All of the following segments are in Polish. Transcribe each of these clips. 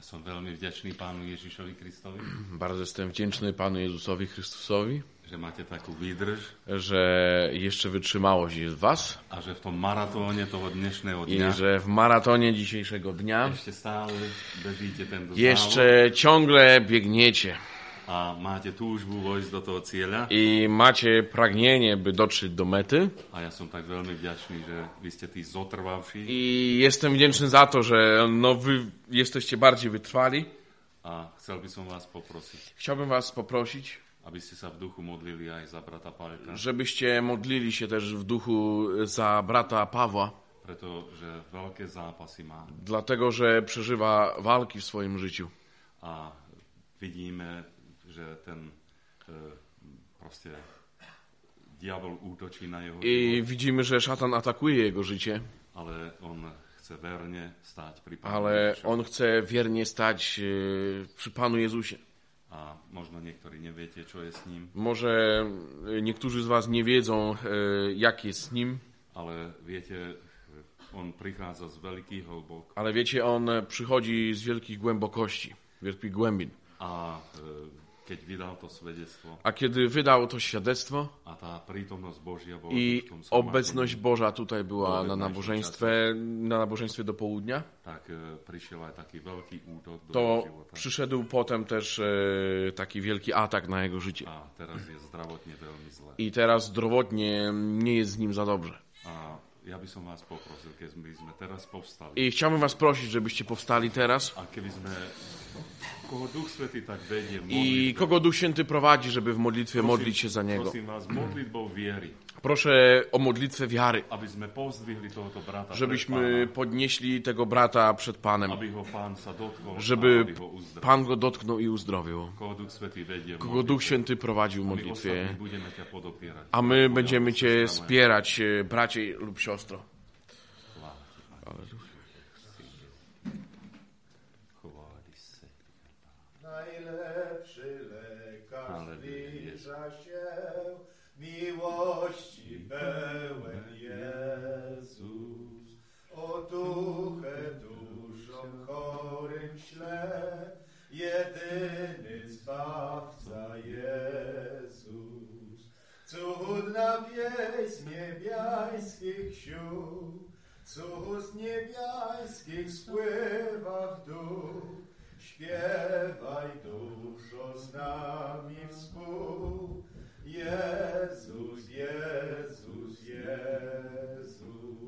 Ja som veľmi vďačný Pánu Ježišovi Kristovi, Bardzo jestem wdzięczny Panu Jezusowi Chrystusowi, že máte takú výdrž że jeszcze wytrzymałość jest w was a že v tom maratóne toho dnešného i dňa że w maratonie dzisiejszego dnia ešte stále bežíte tento závod jeszcze ciągle biegniecie a máte túžbu vojsť do toho cieľa. i macie pragnienie, by dotrzeć do mety. A ja som tak veľmi vďačný, že vy ste tí zotrvavší I jestem wdzięczny za to, że wy jesteście bardziej wytrwali. a chcel by som vás poprosiť, Chciałbym was poprosić, aby ste sa v duchu modlili aj za brata Pálka, żebyście modlili się też w duchu za brata Pawła, pretože veľké zápasy má dlatego że przeżywa walki w swoim życiu. a vidíme, že ten proste diabol útočí na jeho I život, widzimy, że szatan atakuje jego życie, ale on chce verne stáť pri Pánu ale Ježišovi. on chce wiernie stać przy Panu Jezusie. A možno niektorí neviete, čo je s ním, Może niektórzy z was nie wiedzą, jak jest z nim, ale viete, on prichádza z veľkých hlbok ale wiecie, on przychodzi z wielkich głębokości, wielkich głębin. a keď vydal to svedectvo A kiedy wydał to świadectwo a tá prítomnosť Božia bola i v tom obecność zhromaždení, Boża tutaj była na nabożeństwie do południa, tak prišiel aj taký veľký útok do to jeho života. przyszedł potem też taki wielki atak na jego życie. A teraz je zdravotne veľmi zle. I teraz zdrowotnie nie jest z nim za dobrze. A ja by som vás poprosil, keď sme teraz povstali I chciałbym was prosić, żebyście powstali teraz a keby sme, koho Duch Svätý tak vedie v i modlitbe, kogo Duch Święty prowadzi, żeby w modlitwie modlić się za niego. prosím vás, modlitbou viery, Proszę o modlitwę wiary, aby sme povzdvihli tohoto brata żebyśmy pred podnieśli tego brata przed Panem, Pána, aby ho Pán sa dotkol a żeby aby ho uzdravil. Pan go dotknął i uzdrowił. Koho Duch Svätý vedie v Kogo Duch modlitbe, Święty prowadził w my modlitwie, ostatní budeme ťa podopierať. a my Budeme będziemy sa Cię sestra moja. wspierać, bracie lub siostro. Chvála ti, Pane. Chvála ti, Svätý. Najlepszy lekarz Halleluja, zbliża się, miłości pełen Jezus. Otuchę duszom chorym śle, jedyny Zbawca Jezus. Cudna pieśń niebiańskich sił, z ust niebiańskich spływa w dół. Śpiewaj duszo z nami współ. Jezus, Jezus, Jezus.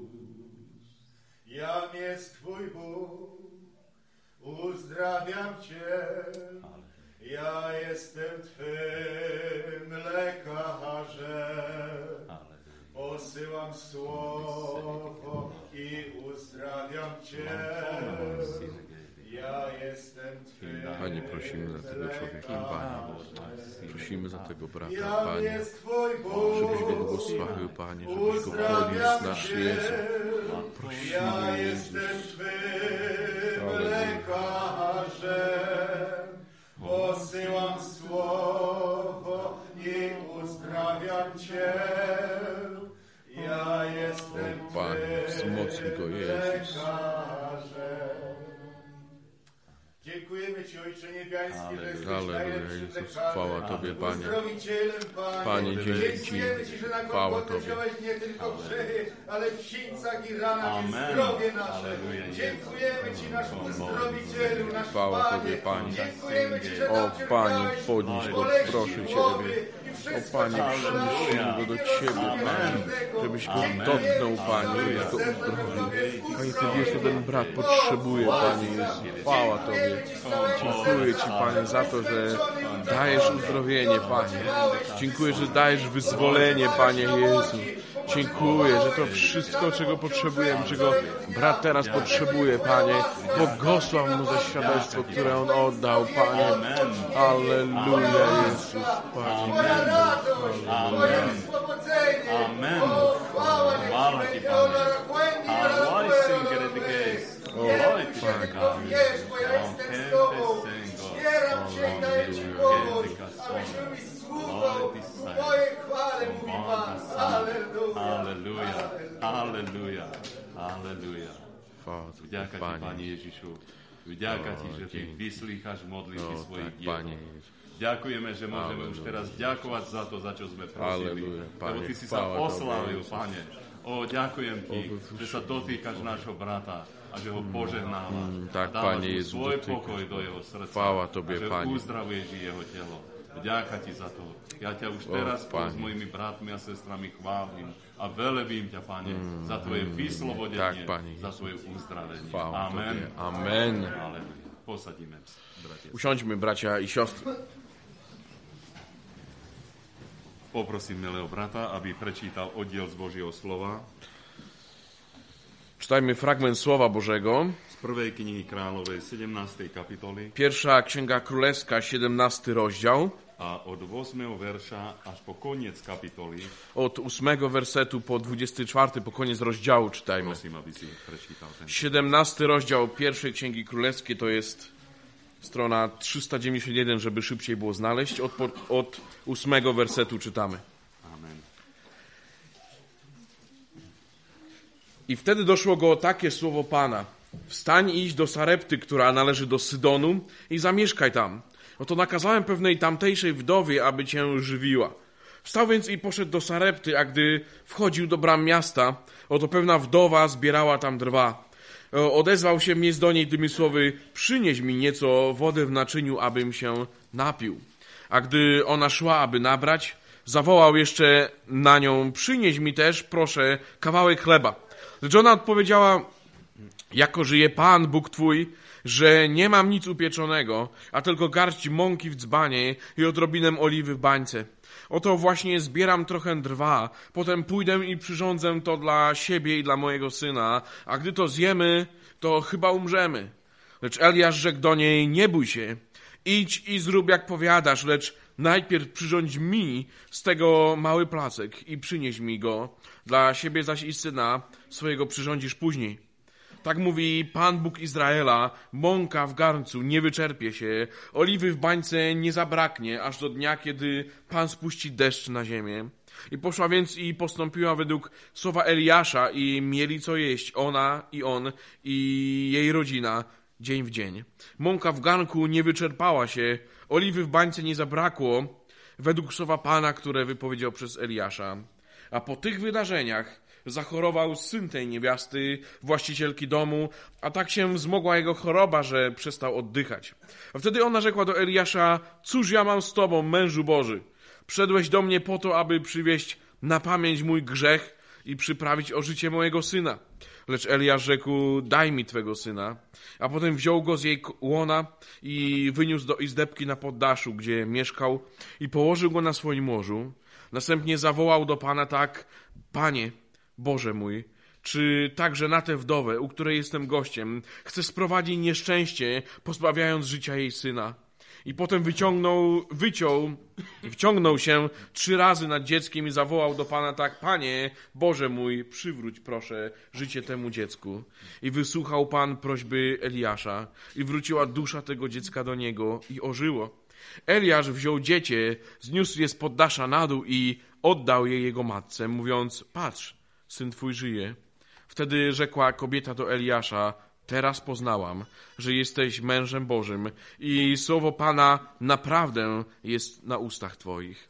Jam jest Twój Bóg, uzdrawiam Cię. Ja jestem Twym lekarzem. Posyłam słowo i uzdrawiam Cię. Ja jestem Twym Panie, prosimy za tego człowieka, Panie. Prosimy za tego brata, Jam Panie. jest Twój Bóg, Żebyś go błogosławił, Panie, żebyś go podniósł na Jezu. ja jestem Twym lekarzem. Posyłam słowo i uzdrawiam Cię. Ja jestem O, Panie, wzmocnij go, Jezus. lekarzem. Dziękujemy Ci, Ojcze Niebiański, że jesteś Halleluja, najlepszym Jezus, lekarzem, chwała Tobie, Panie. uzdrowicielem, Panie. Panie, dzięki Ci, Dziękujemy Ci, że na chwała Golgotę Tobie. wziąłeś nie tylko grzechy, ale w sińcach i ranach jest Amen. zdrowie nasze. Halleluja, Jezus. Dziękujemy Ci, nasz uzdrowicielu, nasz Chwała Panie. Tobie, Panie. Dziękujemy Ci, że O, nam Panie, cierpiałeś podnieś go, boleści proszę głowy Ciebie. i O, wszystko Panie, Ci przynieś go do Ciebie, Panie, żebyś go dotknął, Panie, żebyś go uzdrowił. Panie, Ty wiesz, co ten brat potrzebuje, Panie Jezu. Chwała Tobie. Dziękuję Ci, Panie, za to, że dajesz uzdrowienie, Panie. Dziękuję, że dajesz wyzwolenie, Panie Jezu. Dziękuję, że to wszystko, czego potrzebujemy, czego brat teraz potrzebuje, Panie. Błogosław mu za świadectwo, które on oddał, Panie. Alleluja, Jezus, Panie. Amen. Amen. Chvála ti, Pane. Aloy singere de geis. Aloy ti, Panie. Wiesz, bo ja jestem z Tobą. Wspieram Cię i daję Ci pomoc, abyśmy mi słuchał w Twojej chwale, mówi Pan. Alleluja. Halleluja. Halleluja. Halleluja. Chwała Tobie, Vďaka ti, Panie. Pane Ježišu, Vďaka ti, že ty vyslýchaš modlitby svojich diel. Pane. Ďakujeme, že môžeme už teraz ďakovať za to, za čo sme prosili. Lebo ty si sa oslávil, Pane. Ďakujem ti, že sa dotýkaš nášho brata a že ho požehnávaš. Tak, a dávaš Pane mu Jezu, svoj pokoj do jeho srdca. Chvála tobie, a že Pane. uzdravuješ jeho telo. Vďaka ti za to. Ja ťa už teraz s mojimi bratmi a sestrami chválim a velebím ťa, Pane, za tvoje vyslobodenie, za tvoje uzdravenie. Amen. Amen. Posadíme, bratia. Usiądźmy, bracia i siostry. Poprosím milého brata, aby prečítal oddiel z Božieho slova. Czytajmy fragment Słowa Bożego. Z prvej knihy Kráľovej 17. kapitoly. Pierwsza Księga Królewska, 17 rozdział. A od 8 wersza aż po koniec kapitoly. Od 8 wersetu po 24, po koniec rozdziału czytajmy. Prosím, aby si prečítal ten. 17 rozdział pierwszej Księgi Królewskiej to jest strona 391, żeby szybciej było znaleźć. Od 8 wersetu czytamy. Amen. I wtedy doszło go takie słowo Pana. Wstań i idź do Sarepty, która należy do Sydonu i zamieszkaj tam. Oto nakazałem pewnej tamtejszej wdowie, aby cię żywiła. Wstał więc i poszedł do Sarepty, a gdy wchodził do bram miasta, oto pewna wdowa zbierała tam drwa. Odezwał się mnie do niej tymi słowy: przynieś mi nieco wody w naczyniu, abym się napił. A gdy ona szła, aby nabrać, zawołał jeszcze na nią: przynieś mi też, proszę, kawałek chleba. Lecz ona odpowiedziała: jako żyje Pan, Bóg twój, że nie mam nic upieczonego, a tylko garść mąki w dzbanie i odrobinę oliwy w bańce. Oto właśnie zbieram trochę drwa, potem pójdę i przyrządzę to dla siebie i dla mojego syna, a gdy to zjemy, to chyba umrzemy. Lecz Eliasz rzekł do niej: nie bój się, idź i zrób jak powiadasz, lecz najpierw przyrządź mi z tego mały placek i przynieś mi go, dla siebie zaś i syna swojego przyrządzisz później. Tak mówi Pan Bóg Izraela: mąka w garncu nie wyczerpie się, oliwy w bańce nie zabraknie, aż do dnia, kiedy Pan spuści deszcz na ziemię. I poszła więc i postąpiła według słowa Eliasza i mieli co jeść, ona i on i jej rodzina, dzień w dzień. Mąka w garnku nie wyczerpała się, oliwy w bańce nie zabrakło, według słowa Pana, które wypowiedział przez Eliasza. A po tych wydarzeniach zachorował syn tej niewiasty, właścicielki domu, a tak się wzmogła jego choroba, że przestał oddychać. A wtedy ona rzekła do Eliasza: cóż ja mam z tobą, mężu Boży? Wszedłeś do mnie po to, aby przywieść na pamięć mój grzech i przyprawić o życie mojego syna. Lecz Eliasz rzekł: daj mi twego syna. A potem wziął go z jej łona i wyniósł do izdebki na poddaszu, gdzie mieszkał, i położył go na swoim łożu. Następnie zawołał do Pana tak: Panie, Boże mój, czy także na tę wdowę, u której jestem gościem, chcesz sprowadzić nieszczęście, pozbawiając życia jej syna? I potem wciągnął się 3 razy nad dzieckiem i zawołał do Pana tak: Panie, Boże mój, przywróć proszę życie temu dziecku. I wysłuchał Pan prośby Eliasza i wróciła dusza tego dziecka do niego i ożyło. Eliasz wziął dziecię, zniósł je z poddasza na dół i oddał je jego matce, mówiąc: patrz, syn twój żyje. Wtedy rzekła kobieta do Eliasza: teraz poznałam, że jesteś mężem Bożym i słowo Pana naprawdę jest na ustach twoich.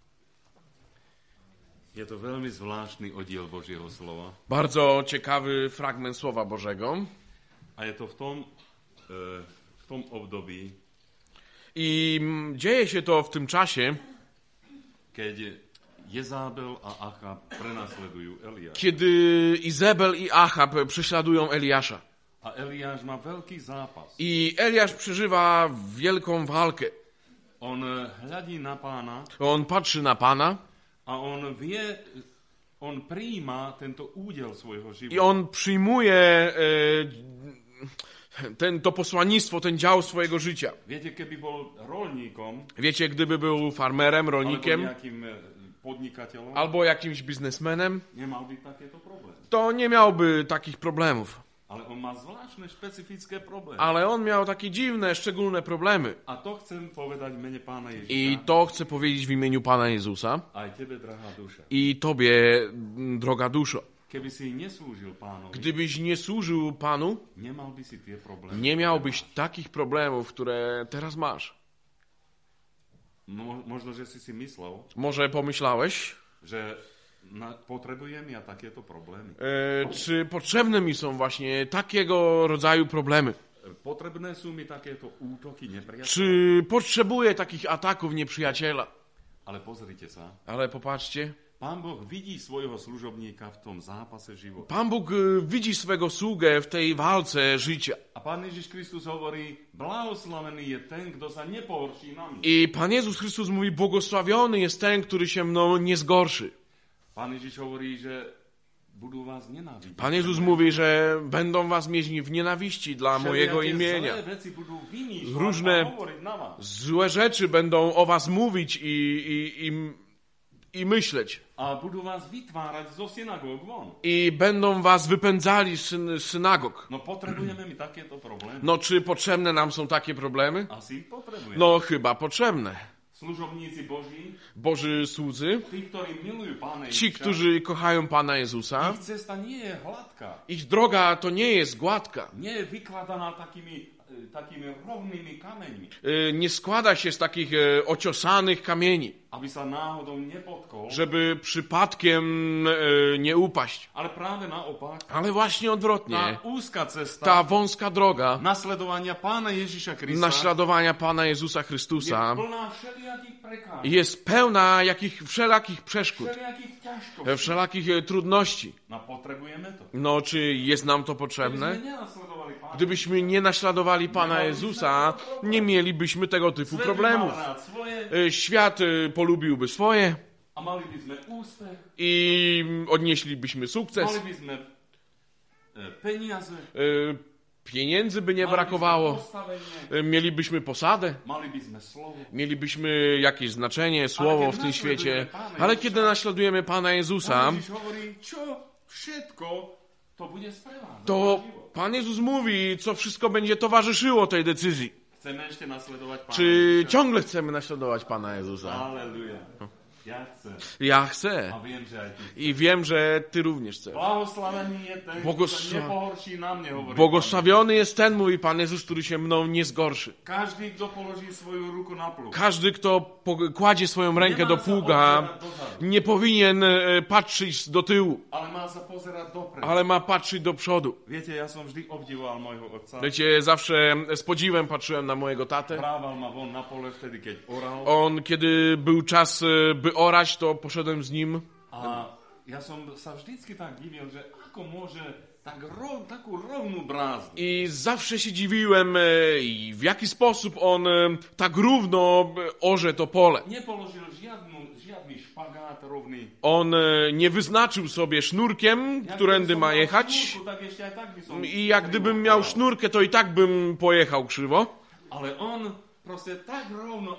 Je to veľmi zvláštny oddiel Božieho slova. Bardzo ciekawy fragment Słowa Bożego. A je to w tom období, i dzieje się to w tym czasie, keď Jezabel a Achab prenasledujú Eliáša. Kiedy Izabel i Achab prześladują Eliasza. A Eliáš má veľký zápas. I Eliasz przeżywa wielką walkę. On hľadí na Pána. On patrzy na Pana. A on prijíma tento údel svojho života. I on przyjmuje to posłannictwo, ten dział swojego życia. Wiecie, keby bol rolníkom, wiecie, gdyby był farmerem, rolnikiem, albo jakimś biznesmenem, to nie miałby takich problemów. Ale on ma zvláštne špecifické problémy. Ale on miał takie dziwne, szczególne problemy. A to chcę powiedzieć w imieniu Pana Jezusa. I to chcę powiedzieć w imieniu Pana Jezusa. A tebe, drahá duša. I tobie, droga duszo. Keby si neslúžil Pánovi, gdybyś nie służył Panu, nemal by si tie problémy. nie miałbyś takich problemów, które teraz masz. No, možno, že si myslel, Może pomyślałeś, že potrebujem ja takéto problémy. Czy potrzebne mi są właśnie takiego rodzaju problemy? Potrebné sú mi takéto útoky nepriateľa. Czy potrzebuję takich ataków nieprzyjaciela? Ale pozrite sa. Ale popatrzcie, Pán Boh vidí svojho služobníka v tom zápase života. Pan Bóg widzi swego sługę w tej walce życia. A Pán Ježiš Kristus hovorí, blahoslavený je ten, kto sa nepohorší na mňa. I Pan Jezus Chrystus mówi, błogosławiony jest ten, który się mną nie zgorszy. Pán Ježiš hovorí, že budú vás nenávidieť. Pan Jezus mówi, że będą was mieć w nienawiści dla mojego imienia. Zlé veci budú vymýšľať Różne a hovoriť na vás. złe rzeczy będą o was mówić i myśleć. A budú vás vytvárať zo synagóg von. I będą was wypędzali z synagog. No potrebujeme mi takéto problémy. No czy potrzebne nam są takie problemy? Asi ich potrebujeme. No chyba potrzebne. Služobníci Boží, Boży słudzy, tí, ktorí milujú Pána ci, Ježiša, którzy kochają Pana Jezusa, ich cesta nie je hladká. ich droga to nie jest gładka. Nie je vykladaná takými rovnými kameňmi, Nie składa się z takich ociosanych kamieni, aby sa náhodou nepotkol. żeby przypadkiem nie upaść. Ale práve naopak, Ale właśnie tá odwrotnie. úzka cesta Ta wąska droga nasledovania Pána Ježiša Krista naśladowania Pana Jezusa je Chrystusa plná všelijakých prekážok, jest pełna wszelakich przeszkód, všelijakých ťažkostí. wszelakich trudności. No potrebujeme to. No, czy jest nam to Keby potrzebne? sme nenasledovali Pána, Gdybyśmy nie naśladowali Pana Jezusa, nie mielibyśmy tego typu svet by problemów. mal rád svoje Świat polubiłby swoje a mali by sme úspech, i odnieślibyśmy sukces. mali by sme peniaze, Pieniędzy by nie mali by sme brakowało. postavenie, Mielibyśmy posadę. mali by sme slovo. Mielibyśmy jakieś znaczenie, słowo w tym świecie. Ale kiedy naśladujemy Pana Jezusa, Ježiš hovorí, čo všetko to bude sprevádzať. to Pan Jezus mówi, co wszystko będzie towarzyszyło tej decyzji. Chceme ešte nasledovať Pána Czy Ježiša? ciągle chcemy naśladować Pana Jezusa? Halleluja. Ja chcem. Ja chcę. A viem, že aj ty. I wiem, że Ty również chcesz. Blahoslavený je ten, kto sa nepohorší na mne, hovorí. Błogosławiony jest ten, mówi Pan Jezus, który się mną nie zgorszy. Každý, kto položí svoju ruku na plug. Każdy, kto kładzie swoją rękę do pługa, nie powinien patrzeć do tyłu, Ale má sa pozerať dopredu. ale ma patrzeć do przodu. Viete, ja som vždy obdivoval môjho otca. Wiecie, zawsze z podziwem patrzyłem na mojego tatę. Brával ma von na pole vtedy, keď oral. On, kiedy był czas, by orać, to poszedłem z nim. A ja som sa vždycky tak divil, že ako môže takú rovnú brázdu. I zawsze się dziwiłem, i w jaki sposób on tak równo orze to pole. Nepoložil žiadny špagát rovný. On nie wyznaczył sobie sznurkiem, którędy ma jechać. Tak ešte aj tak by som... I jak gdybym miał sznurkę, to i tak bym pojechał krzywo. Ale on proste tak rovno,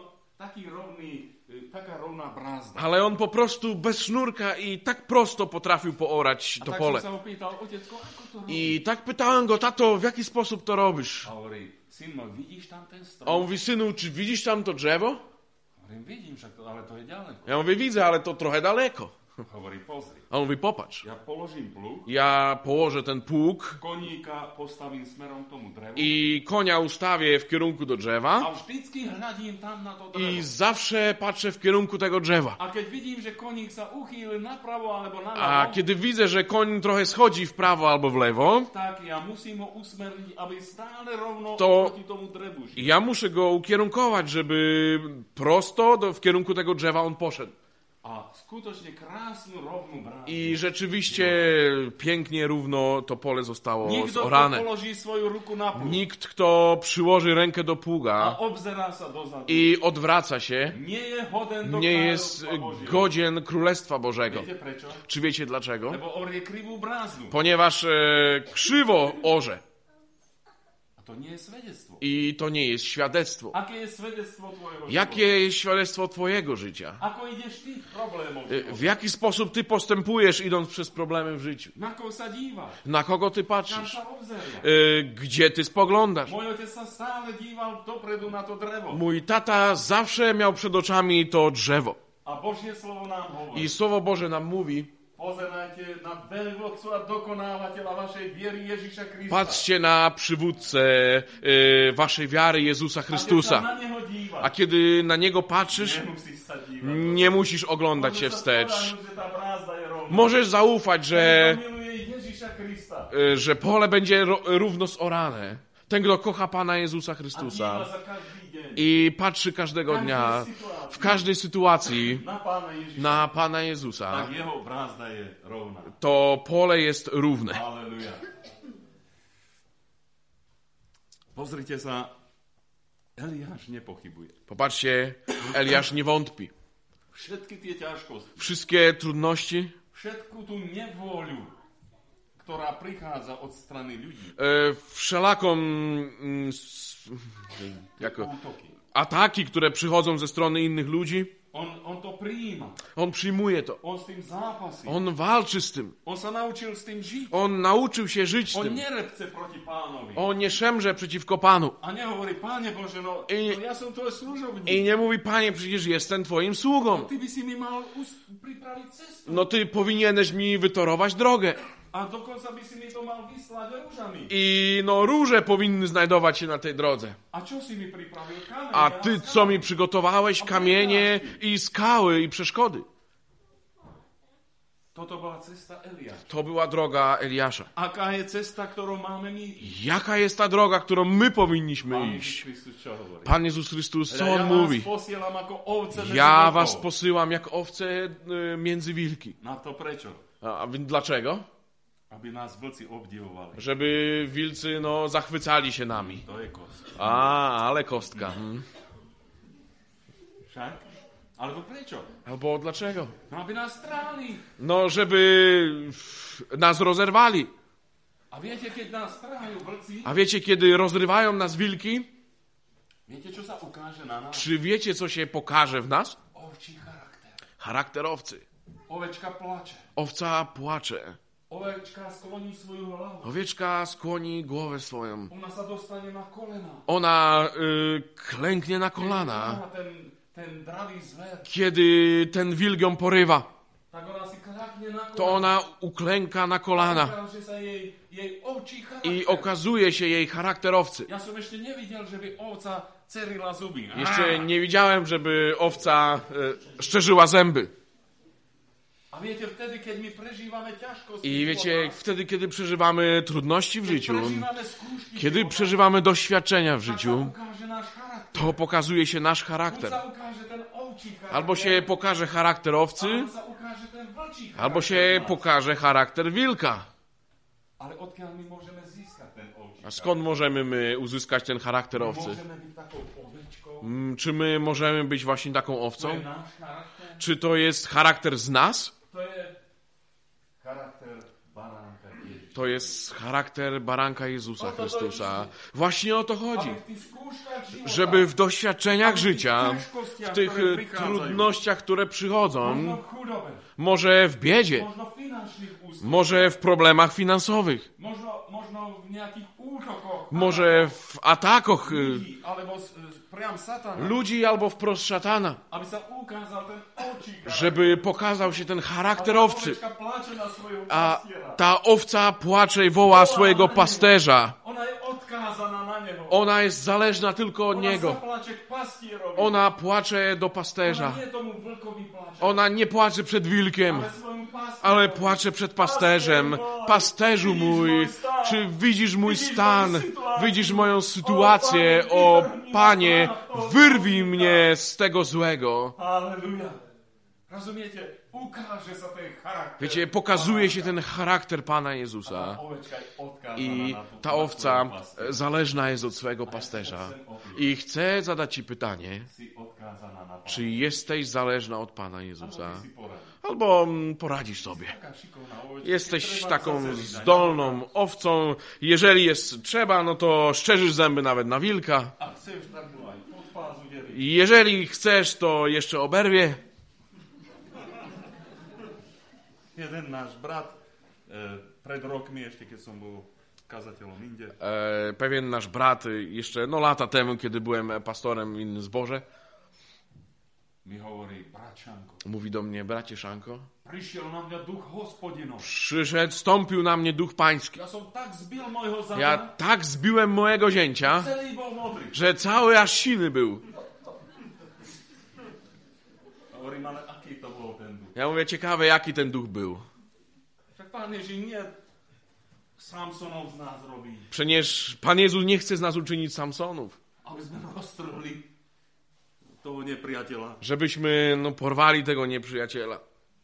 taká rovná brázda. Ale on po prostu bez sznurka i tak prosto potrafił poorać to tak pole. som sa opýtal, otecko, ako to robíš? I tak pytałem go, tato, w jaki sposób to robisz? A hovorí, syn môj, vidíš tam ten strom? A on mówi, synu, czy widzisz tam to drzewo? Hovorím, vidím, však to, ale to je ďaleko. Ja mówię, widzę, ale to trochę daleko. Hovorí, pozri, A on mówi, popatrz, ja položím plug, ja położę ten pług koníka postavím smerom k tomu drevu i konia ustawię w kierunku do a drzewa vždycky hľadím tam na to drevo. i zawsze patrzę w kierunku tego drzewa. A keď vidím, že koník sa uchýli napravo alebo A naľavo, kiedy widzę, że koń trochę schodzi w prawo albo w lewo, tak ja musím ho usmerniť, aby stále rovno To- proti tomu drevu šiel. ja muszę go ukierunkować, żeby prosto w kierunku tego drzewa on poszedł. A skutočne krásnu rovnú bránu. I rzeczywiście pięknie równo to pole zostało Nikto, kto zorane. položí svoju ruku na plug Nikt, kto przyłoży rękę do a pługa obzerá sa dozadu, i odwraca się, nie je hoden do nie jest kráľovstva Božieho. godzien Królestwa Bożego. Viete prečo? Czy wiecie dlaczego? Lebo orie krivú brázdu. Ponieważ krzywo orze A to nie je svedectwo. i to nie jest świadectwo. Aké je svedectvo tvojho Jakie života? jest świadectwo twojego życia? Ako ideš ty v problémoch? W jaki sposób ty postępujesz, idąc przez problemy w życiu? Na koho sa díváš? Na kogo ty Kam patrzysz? sa obzerá? Gdzie ty spoglądasz? Môj otec sa stále díval dopredu na to drevo. Mój tata zawsze miał przed oczami to drzewo. A Božie slovo nám hovorí. I Słowo Boże nam mówi, Pozerajte na veľvodcu a dokonávateľa vašej viery Ježiša Krista. Patrzcie na przywódcę waszej wiary Jezusa Chrystusa. A kiedy na Niego patrzysz, nie musisz oglądać się wstecz. Możesz zaufać, że pole będzie równo zorane. Ten, kto kocha Pana Jezusa Chrystusa i patrzy każdego dnia, w każdej sytuacji na Pana Jezusa, to pole jest równe. Pozrite sa, Eliáš nepochybuje. Popatrzcie, Eliáš nie wątpi. Všetky tie ťažkosti, wszystkie trudności, všetku tú nevôľu, ktorá prichádza od strany ľudí, wszelaką ataki, które przychodzą ze strony innych ludzi, on to prijíma. On przyjmuje to. On z tym zápasí. On walczy z tym. On sa naučil s tým žiť. On nauczył się żyć z tym. On nerepce proti Pánovi. On nie szemrze przeciwko Panu. A nie hovorí, Panie Bože, no ja som tvoj služobník. I nie mówi, Panie, przecież jestem twoim sługą. No, ty by si mi mal pripraviť cestu. No ty powinieneś mi wytorować drogę. A dokonca by si mi to mal vyslať róžami. I no róże powinny znajdować się na tej drodze. A čo si mi pripravil? Kamienie, a ty co mi przygotowałeś? Kamienie i skały i przeszkody. Toto była cesta Eliáša. To była droga Eliasza. Aká je cesta, którą mamy my? Jaka jest ta droga, którą my powinniśmy iść? Pan Jezus Chrystus, co On mówi? Ja was posyłam jak owce między wilki. Na to prečo? A dlaczego? Aby nas vlci obdivovali. Żeby wilcy zachwycali się nami. To je kostka. Ale kostka. Však? Albo prečo? Albo dlaczego? No, aby nas strali. No, żeby nas rozerwali. A wiecie, kiedy nas trhajú vlci? A wiecie, kiedy rozrywają nas wilki? Wiecie, co sa ukáže na nas? Czy wiecie, co się pokaże w nas? Ovčí charakter. Charakter owcy. Ovečka plače. Owca płacze. Ovečka skloní svoju hlavu. Owieczka skłoni głowę swoją. Ona sa dostane na kolena. Ona klęknie na kolana. Ten dravý zver. Kiedy ten wilk ją porywa, tak ona si klaknie na kolana. to ona uklęka na kolana. I okazuje się jej charakter owcy. Ja som ešte nevidel, že by ovca cerila zuby. Jeszcze nie widziałem, żeby owca szczerzyła zęby. A wiecie, wtedy, kiedy my przeżywamy ciężkości. I wiecie, wtedy, kiedy przeżywamy trudności w życiu, kiedy przeżywamy doświadczenia w życiu, to pokazuje się nasz charakter. Albo się pokaże charakter owcy, albo się pokaże charakter wilka. A skąd możemy my uzyskać ten charakter owcy? Czy my możemy być właśnie taką owcą? Czy to jest charakter z nas? To jest charakter baranka Jezusa Chrystusa. Właśnie o to chodzi. Żeby w doświadczeniach życia, w tych trudnościach, które przychodzą, może w biedzie, może w problemach finansowych, może w atakach ludzi albo wprost szatana, żeby pokazał się ten charakter owcy. A ta owca płacze i woła swojego pasterza. Ona jest zależna tylko od niego. Ona płacze do pasterza. Ona nie płacze przed wilkiem, ale płacze przed pasterzem. Pasterzu mój, czy widzisz mój stan? Widzisz moją sytuację? O Panie, wyrwij mnie z tego złego. Wiecie, pokazuje się ten charakter Pana Jezusa. I ta owca zależna jest od swojego pasterza. I chcę zadać ci pytanie, czy jesteś zależna od Pana Jezusa? Albo poradzisz sobie. Jesteś taką zdolną owcą. Jeżeli jest trzeba, no to szczerzysz zęby nawet na wilka. Jeżeli chcesz, to jeszcze oberwie. Jeden náš brat pred rokmi, ešte keď som bol kazateľom inde. Pewien nasz brat jeszcze lata temu, kiedy byłem pastorem w innym zborze. mi hovorí, brat Šanko. Mówi do mnie, bracie Szanko, Prišiel na mňa duch Hospodinov. przyszedł, stąpił na mnie duch pański. Ja som tak zbil mojho zada, Ja tak zbiłem mojego zięcia, celý bol modrý. że cały aż siny był. Hovorím, ale aký to bol ten duch? Ja mówię, ciekawe jaki ten duch był. Však Pán Ježiš nie Samsonov z nás robí. Przecież Pan Jezus nie chce z nas uczynić Samsonów. Aby sme roztrhli toho nepriateľa. Żebyśmy porwali tego nieprzyjaciela.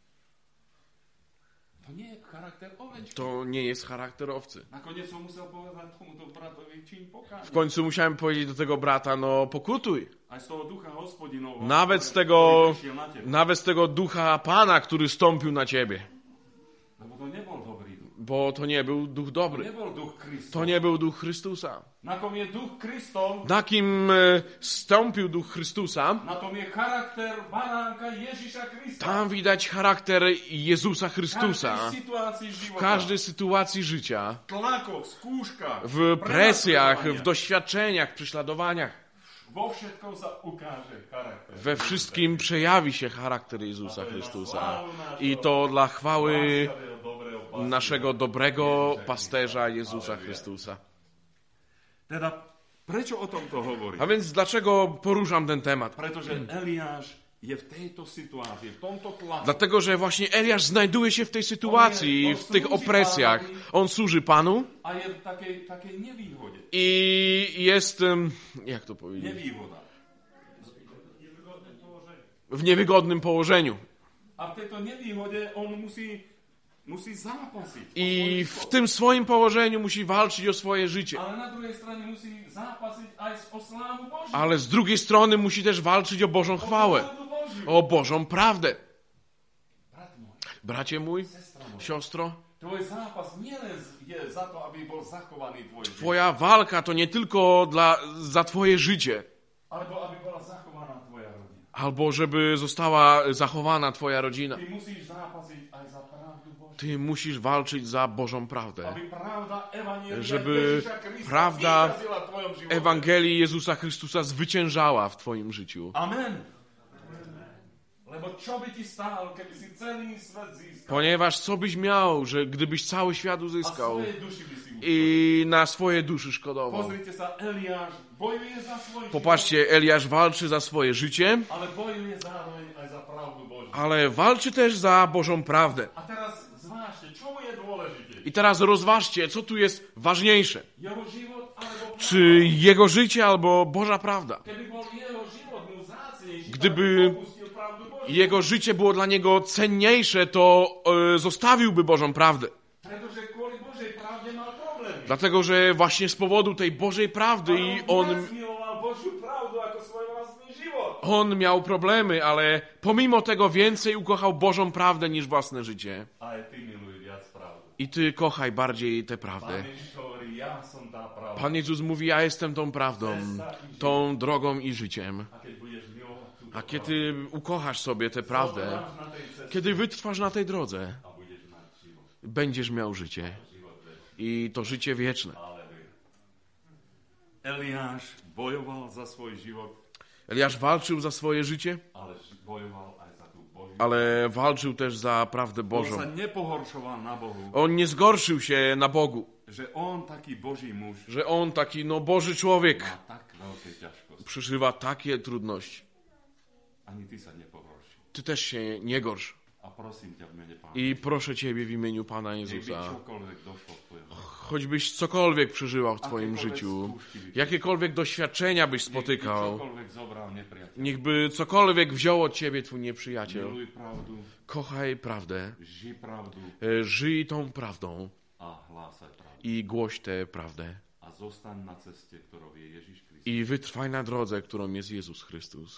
To nie je charakter ovečky. To nie jest charakter owcy. Nakoniec som musel povedať tomuto bratovi, čiň pokánie. W końcu musiałem powiedzieć do tego brata, pokutuj. Aj z toho ducha Hospodinova. Nawet z tego ducha Pana, który stąpił na ciebie. Lebo to nebol dobrý duch. Bo to nie był duch dobry. To nebol duch Kristov. To nie był duch Chrystusa. Na kom je duch Kristov. Na kim stąpił duch Chrystusa? Na tom je charakter baránka Ježiša Krista. Tam widać charakter Jezusa Chrystusa. W każdej sytuacji życia. W tlakoch, skúškach, w presjach, w doświadczeniach, prześladowaniach. We wszystkim przejawi się charakter Jezusa Chrystusa. I to dla chwały naszego dobrego pasterza Jezusa Chrystusa. A więc dlaczego poruszam ten temat? Dlatego, że właśnie Eliasz znajduje się w tej sytuacji, w tych opresjach. On służy Panu i jest, jak to powiedzieć? W niewygodnym położeniu. A w tej niewýhode on musi zápasiť. I w tym swoim położeniu musi walczyć o swoje życie. Ale na drugiej stronie musi zápasiť aj o slávu Božiu. Ale z drugiej strony musi też walczyć o Bożą chwałę. O Bożą prawdę. Bracie mój, siostro, tvoj zápas nielen je za to, aby bol zachovaný tvoj život. Twoja walka to nie tylko za twoje życie. Albo aby bola zachovaná tvoja rodzina. Albo żeby została zachowana twoja rodzina. Ty musisz zápasiť aj za pravdu Božiu. Ty musisz walczyć za Bożą prawdę. Aby prawda Ewangelii żeby prawda Ewangelii Jezusa Chrystusa zwyciężała w twoim życiu. Amen. Ponieważ co byś miał, że gdybyś cały świat uzyskał i na swoje duszy szkodował. Popatrzcie, Eliasz walczy za swoje życie, ale walczy też za Bożą prawdę. I teraz rozważcie, co tu jest ważniejsze. Czy jego życie albo Boża prawda. Gdyby jego życie było dla niego cenniejsze, to zostawiłby Bożą prawdę. Dlatego, że właśnie z powodu tej Bożej prawdy on miał problemy, ale pomimo tego więcej ukochał Bożą prawdę niż własne życie. I ty kochaj bardziej tę prawdę. Pan Jezus mówi, ja jestem tą prawdą, tą drogą i życiem. A kiedy ukochasz sobie tę prawdę, kiedy wytrwasz na tej drodze, będziesz miał życie. I to życie wieczne. Eliasz walczył za swoje życie, ale walczył też za prawdę Bożą. On nie zgorszył się na Bogu. Że on taki Boży człowiek przeżywa takie trudności. Ty też się nie gorsz. I proszę Ciebie w imieniu Pana Jezusa, choćbyś cokolwiek przeżywał w Twoim życiu, jakiekolwiek doświadczenia byś spotykał, niechby cokolwiek wziął od Ciebie Twój nieprzyjaciel, kochaj prawdę, żyj tą prawdą i głoś tę prawdę. I wytrwaj na drodze, którą jest Jezus Chrystus.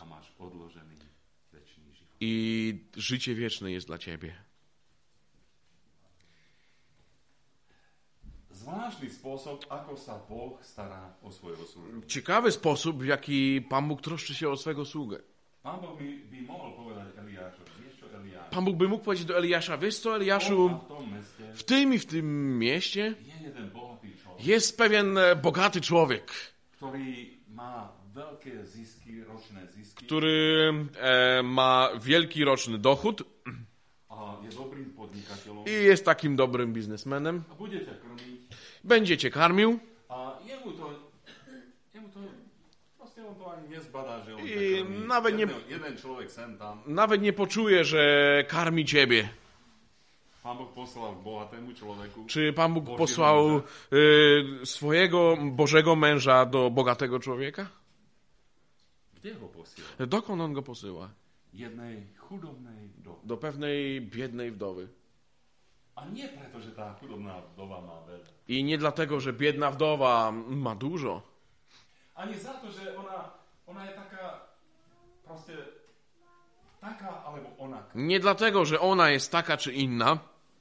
I życie wieczne jest dla Ciebie. Ciekawy sposób, w jaki Pan Bóg troszczy się o swego sługę. Pan Bóg by mógł powiedzieć do Eliasza, wiesz co, Eliaszu, w tym i w tym mieście jest pewien bogaty człowiek, który ma wielki roczny dochód i jest takim dobrym biznesmenem. Będziecie karmił. I nawet nie poczuje, że karmi ciebie. Czy Pan Bóg posłał swojego Bożego męża do bogatego człowieka? Dokąd on go posyła? Do pewnej biednej wdowy. I nie dlatego, że biedna wdowa ma dużo. Ani za to, że ona jest taka albo onaka. Nie dlatego, że ona jest taka czy inna.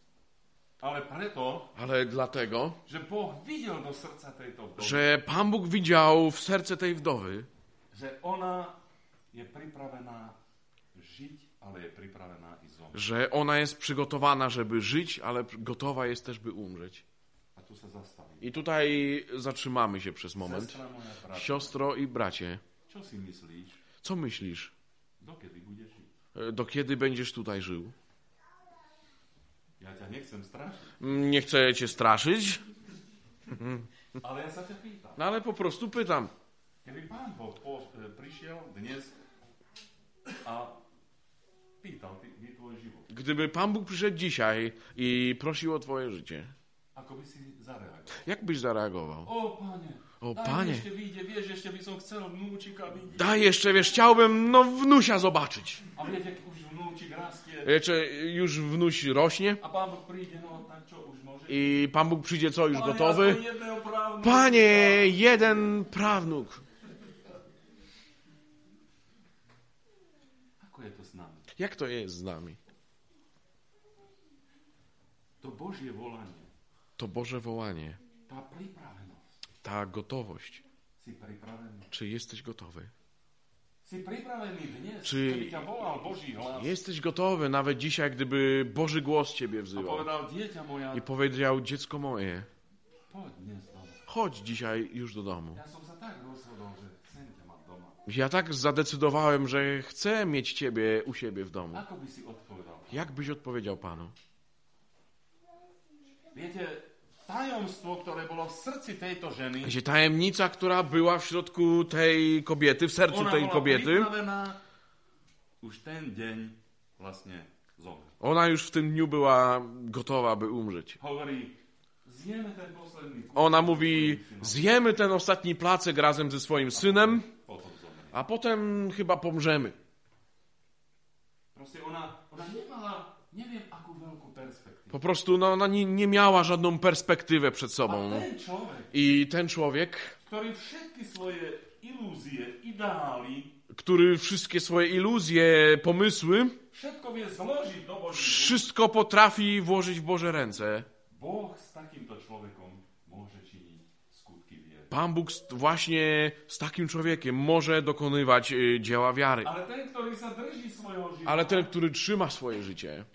Ale dlatego, że Bóg widział do serca tej wdowy. Że Pan Bóg widział w serce tej wdowy, że ona jest przyprawiona żyć, ale jest przyprawiona i zomrzeć. Że ona jest przygotowana, żeby żyć, ale gotowa jest też, by umrzeć. A tu się zastawi. I tutaj zatrzymamy się przez moment. Siostro i bracie, co myślisz? Do kiedy będziesz tutaj żył? Ja cię nie chcę straszyć. Nie chcę cię straszyć. Ale ja się pytam. No ale po prostu pytam. Kiedy Pan Bóg przyszedł dnes a pytał twój żywot. Gdyby Pan Bóg przyszedł dzisiaj i prosił o twoje życie, jak byś zareagował? O Panie, jeszcze wyjdzie, wiesz, jeszcze byś chciał wnucika widzieć. Daj jeszcze, wiesz, chciałbym wnusia zobaczyć. A wiecie, jak już wnucik rastie. Już wnuś rośnie. A Pan Bóg przyjdzie, tak co już może. I Pan Bóg przyjdzie, co już Panie, gotowy? Panie, jeden prawnuk. Jak to jest z nami? To Boże wołanie. Ta gotowość. Czy jesteś gotowy? Czy jesteś gotowy nawet dzisiaj, gdyby Boży głos ciebie wzywał i powiedział, dziecko moje, chodź dzisiaj już do domu. Ja tak zadecydowałem, że chcę mieć ciebie u siebie w domu. Jak byś odpowiedział Panu? Wiecie, tajemstwo, które było w sercu tej żeny, tajemnica, która była w środku tej kobiety, w sercu tej kobiety, już ten dzień właśnie zomrze. Ona już w tym dniu była gotowa, by umrzeć. Ona mówi, zjemy ten ostatni placek razem ze swoim synem, a potem chyba pomrzemy. Po prostu ona nie miała żadną perspektywę przed sobą. I ten człowiek, który wszystkie swoje iluzje, pomysły, wszystko potrafi włożyć w Boże ręce. Pan Bóg właśnie z takim człowiekiem może dokonywać dzieła wiary. Ale ten, który trzyma swoje życie,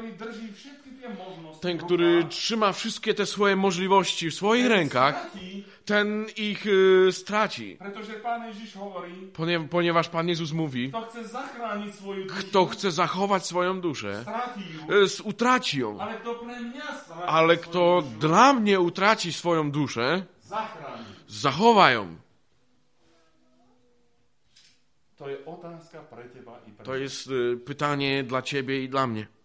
ten, który trzyma wszystkie te swoje możliwości w swoich rękach, ten ich straci. Ponieważ Pan Jezus mówi, kto chce zachować swoją duszę, utraci ją. Ale kto dla mnie utraci swoją duszę, zachowa ją. To jest pytanie dla ciebie i dla mnie.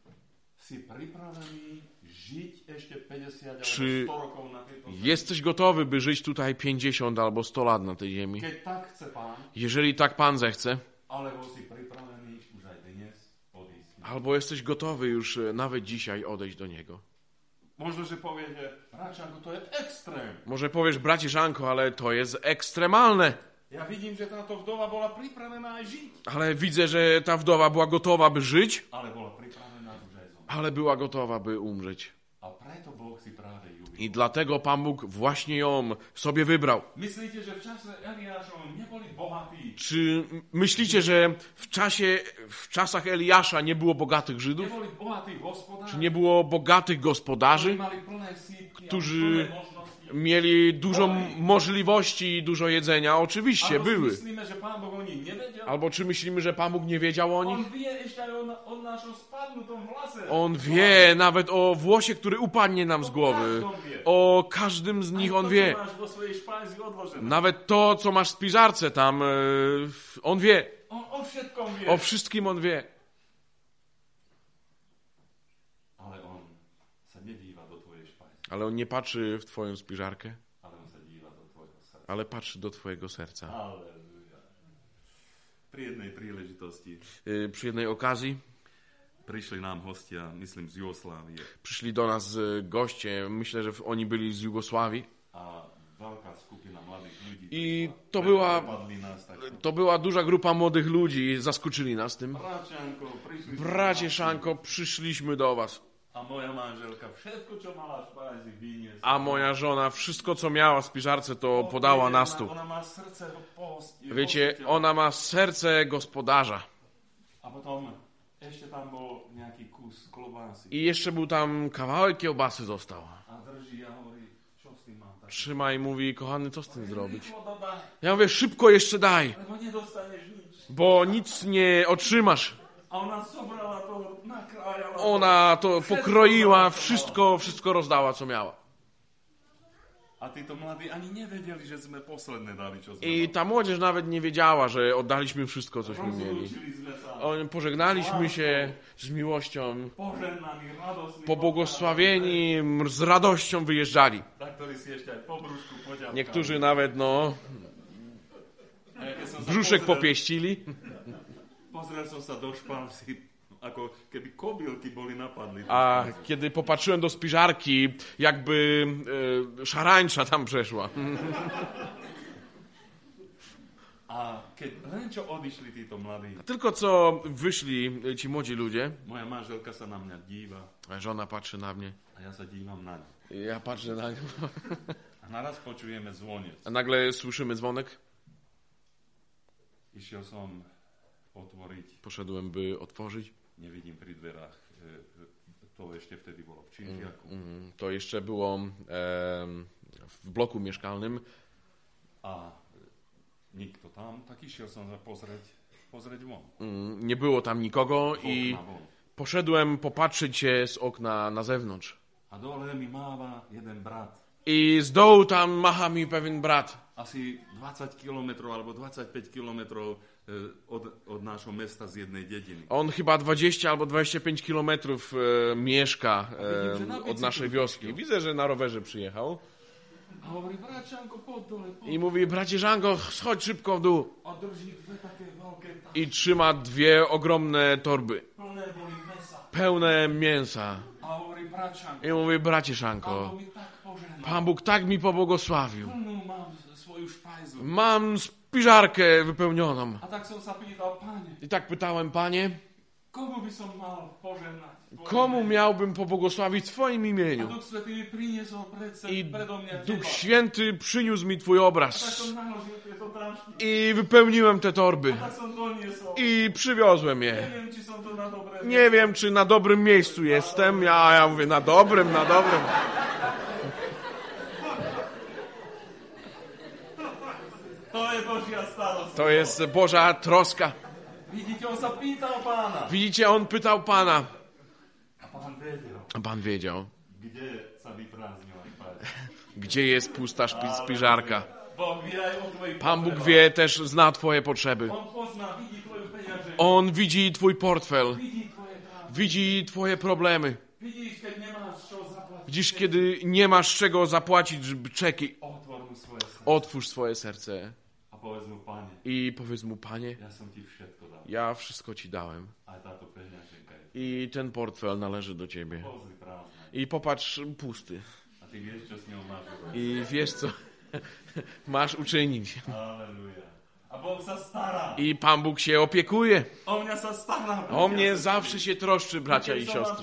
Czy jesteś gotowy, by żyć tutaj 50 albo 100 lat na tej ziemi? Jeżeli tak Pan zechce. Albo jesteś gotowy już nawet dzisiaj odejść do Niego. Może powiesz, bracie Żanko, ale to jest ekstremalne. Ale widzę, że ta wdowa była gotowa, by żyć, ale była gotowa, by umrzeć. I dlatego Pan Bóg właśnie ją sobie wybrał. Czy myślicie, że w czasach Eliasza nie było bogatych Żydów? Czy nie było bogatych gospodarzy, którzy mieli dużo możliwości i dużo jedzenia. Oczywiście, Albo były. myslíme, že Pán Boh o nich nevedel. Albo czy myślimy, że Pan Bóg nie wiedział o nich? On wie ešte aj o našom spadnutom vlase. On wie nawet o włosie, który upadnie nam z głowy. O każdym z nich on wie. Nawet to, co masz w spiżarce tam, on wie. O wszystkim on wie. Ale on nie patrzy w twoją spiżarkę, ale patrzy do twojego serca. Przy jednej okazji prišli nám hostia, myslím, z Jugoslávie. Przyszli do nas goście, myślę, że oni byli z Jugosławii. I to była duża grupa młodych ludzi, zaskoczyli nas tym. Bracie Szanko, przyszliśmy do was. A moja żona wszystko, co miała w spiżarce, to podała na stół. Wiecie, ona ma serce gospodarza. I jeszcze był tam kawałek kiełbasy został. Trzyma i mówi, kochany, co z tym zrobić? Ja mówię, szybko jeszcze daj, bo nic nie otrzymasz. Ona to pokroiła, wszystko rozdała, co miała. I ta młodzież nawet nie wiedziała, że oddaliśmy wszystko, cośmy mieli. Pożegnaliśmy się z miłością, pobłogosławieni, z radością wyjeżdżali. Niektórzy nawet, brzuszek popieścili. A kiedy popatrzyłem do spiżarki, jakby szarańcza tam przeszła. A tylko co wyszli ci młodzi ludzie, moja manželka sa na mňa díva. Żona patrzy na mnie. A ja sa dívam na ňu. Ja patrzę na nią. A naraz počujeme zvonec. A nagle słyszymy dzwonek. Išiel som otvoriť. Poszedłem, by otworzyć. Nie vidím pri dverách. To ešte wtedy bolo w Činžiaku. To jeszcze było w bloku mieszkalnym. A nikto tam, tak išiel som pozrieť von. Nie było tam nikogo i poszedłem popatrzeć się z okna na zewnątrz. A dole mi máva jeden brat. I z dołu tam macha mi pewien brat. Asi 20 kilometrów albo 25 kilometrów od naszego miasta z jednej dziedziny. On chyba 20 albo 25 kilometrów mieszka od naszej wioski. Widzę, że na rowerze przyjechał. I mówi, bracie Żanko, schodź szybko w dół. I trzyma dwie ogromne torby. Pełne mięsa. I mówi, bracie Szanko, Pan Bóg tak mi pobłogosławił. Mam spiżarkę wypełnioną. I tak pytałem, Panie, komu miałbym pobłogosławić w Twoim imieniu? I Duch Święty przyniósł mi Twój obraz. I wypełniłem te torby. I przywiozłem je. Nie wiem, czy na dobrym miejscu jestem. Ja mówię, na dobrym. To jest Boża troska. Widzicie, on pytał Pana. A Pan wiedział. Gdzie jest pusta spiżarka? Pan Bóg wie, też zna Twoje potrzeby. On widzi Twój portfel. Widzi Twoje problemy. Widzisz, kiedy nie masz czego zapłacić czeki. Otwórz swoje serce. I powiedz mu, Panie, ja wszystko Ci dałem. I ten portfel należy do Ciebie. I popatrz, pusty. I wiesz, co masz uczynić. I Pan Bóg się opiekuje. O mnie zawsze się troszczy, bracia i siostry.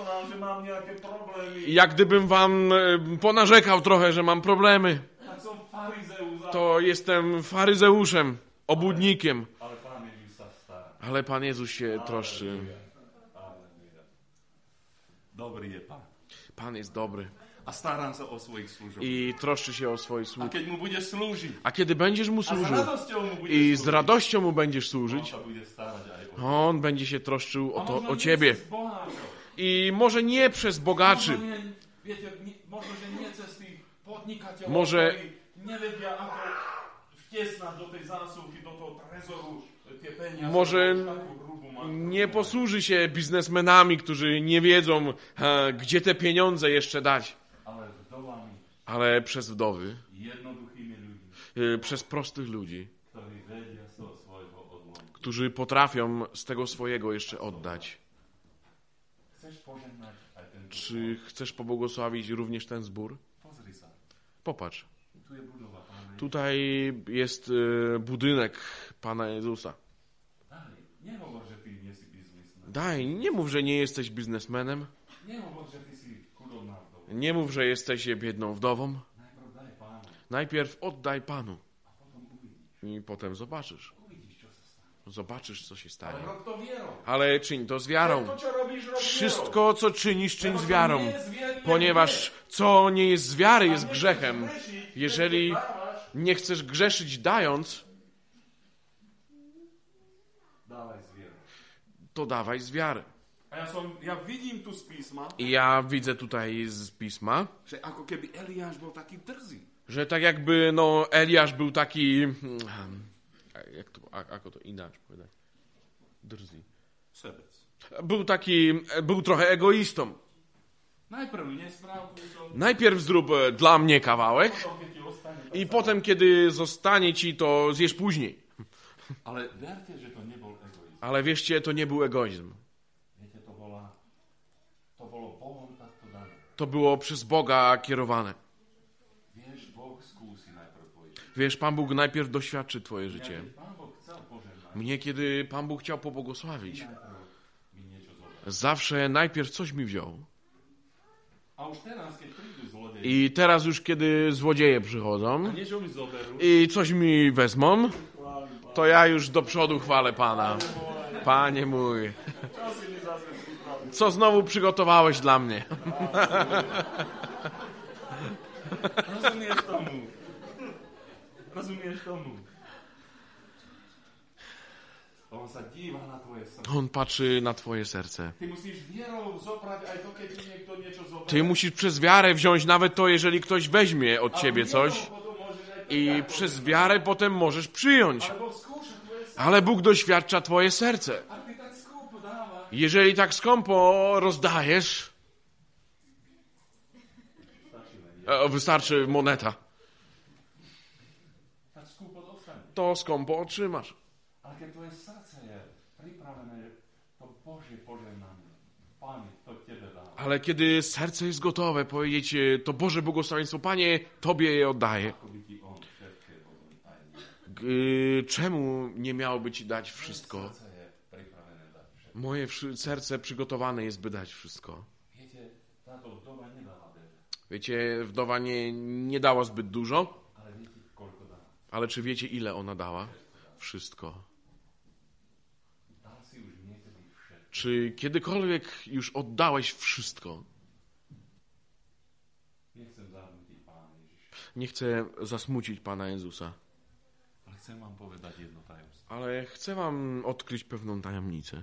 I jak gdybym wam ponarzekał trochę, że mam problemy, to jestem faryzeuszem, obłudnikiem. Ale Pan Jezus się troszczy. Pan jest dobry. A starám sa o svojich služobníkov. I troszczy się o swoich A sług. keď mu budeš slúžiť, A kiedy będziesz mu a s służył radosťou mu budeš i slúžiť, z radością mu będziesz on służyć, sa bude starať aj o on będzie się troszczył o ciebie. cez boháčov. I może nie przez bogaczy, Možno nie, viete, možno, že nie cez tých podnikateľov, Może- ktorí nevedia, ako vtesnať do tej zásuvky, do toho trezoru tie peniaze. Może Takú hrubú matku. nie posłuży się biznesmenami, którzy nie wiedzą, gdzie te pieniądze jeszcze dać, Ale vdovami, ale przez wdowy, jednoduchými ľuďmi, przez prostych ludzi, ktorí vedia z toho svojho odlomu. którzy potrafią z tego swojego jeszcze oddać. Chceš požehnať aj ten zbor? Czy chcesz pobłogosławić również ten zbór? Pozri sa. Popatrz, Tu je budova Pána Ježiša. tutaj jest budynek Pana Jezusa. Daj, nehovor, že ty nie si biznismen. Daj, nie mów, że nie jesteś biznesmenem, Nehovor, že ty si chudobná vdova. nie mów, że jesteś biedną wdową. Najprv daj Pánu Najpierw oddaj Panu a potom uvidíš. i potem zobaczysz. Uvidíš, čo sa stane. Zobaczysz, co się Ale stanie. rob to vierou. Ale czyń to z wiarą. To, čo robíš, rob Wszystko, co czynisz, czyń z wiarą. Nie jest wiernie, Ponieważ co nie jest z wiary, jest nie grzechem. chcesz grzeszyć, Jeżeli to dávaš, nie chcesz grzeszyć dając, dávaj z vierou. to dawaj z wiary. A ja vidím tu z písma, I ja widzę tutaj z Pisma, že ako keby Eliáš bol taký drzý. że tak jakby Eliasz był taki... Ako to inaczej powiedzieć? Drży. Sebec. Był trochę egoistą. Najprv nesprav túto, Najpierw zrób dla mnie kawałek potom keď ti ostane. i potem, kiedy zostanie ci, to zjesz później. Ale verte, že to nebol egoizm. Ale wierzcie, to nie był egoizm. Viete, to bolo Bohom takto dané. To było przez Boga kierowane. Vieš, Boh skúsi najprv tvoje život. Wiesz, Pan Bóg najpierw doświadczy twoje życie. Keď Pán Boh chcel požehnať, Mnie, kiedy Pan Bóg chciał pobłogosławić, najprv mi niečo zobrať. zawsze najpierw coś mi wziął. A už teraz, keď prídu zlodeji, I teraz już, kiedy złodzieje przychodzą niečo mi zoberú, i coś mi wezmą, to ja już do przodu chwalę Pana. Panie mój, čo si mi zase pripravil? co znowu przygotowałeś dla mnie? Rozumieš tomu? Rozumieš tomu? On sa díva na tvoje srdce. On patrzy na twoje serce. Ty musíš vierou zobrať aj to, keď ti niekto niečo zoberie. Ty musisz przez wiarę wziąć nawet to, jeżeli ktoś weźmie od ciebie coś. Potom môžeš aj I przez wiarę potem możesz przyjąć. Boh skúša tvoje srdce. Ale Bóg doświadcza twoje serce. A ty tak skúpo dávaš. Jeżeli tak skąpo rozdajesz, wystarczy moneta, Tak skúpo dostane. to skąpo otrzymasz. Ale keď tvoje srdce je pripravené, to Božie požehnanie, Pane, to tebe dáva. Ale kiedy serce jest gotowe powiedzieć, to Boże błogosławieństwo, Panie, Tobie je oddaję. Ako by ti on všetké bolo aj Czemu nie miałoby Ci dać wszystko? srdce je pripravené dať všetko. Moje serce przygotowane jest, by dać wszystko. Viete, táto vdova nedala veľa, Wiecie, wdowa nie dała zbyt dużo, ale viete, koľko dala. ale czy wiecie, ile ona dała? Wszystko. Dal si už niekedy všetko. Czy kiedykolwiek już oddałeś wszystko? Nechcem zarmútiť Pána Ježiša, Nie chcę zasmucić Pana Jezusa, ale chcem vám povedať jedno tajomstvo. ale chcę Wam odkryć pewną tajemnicę.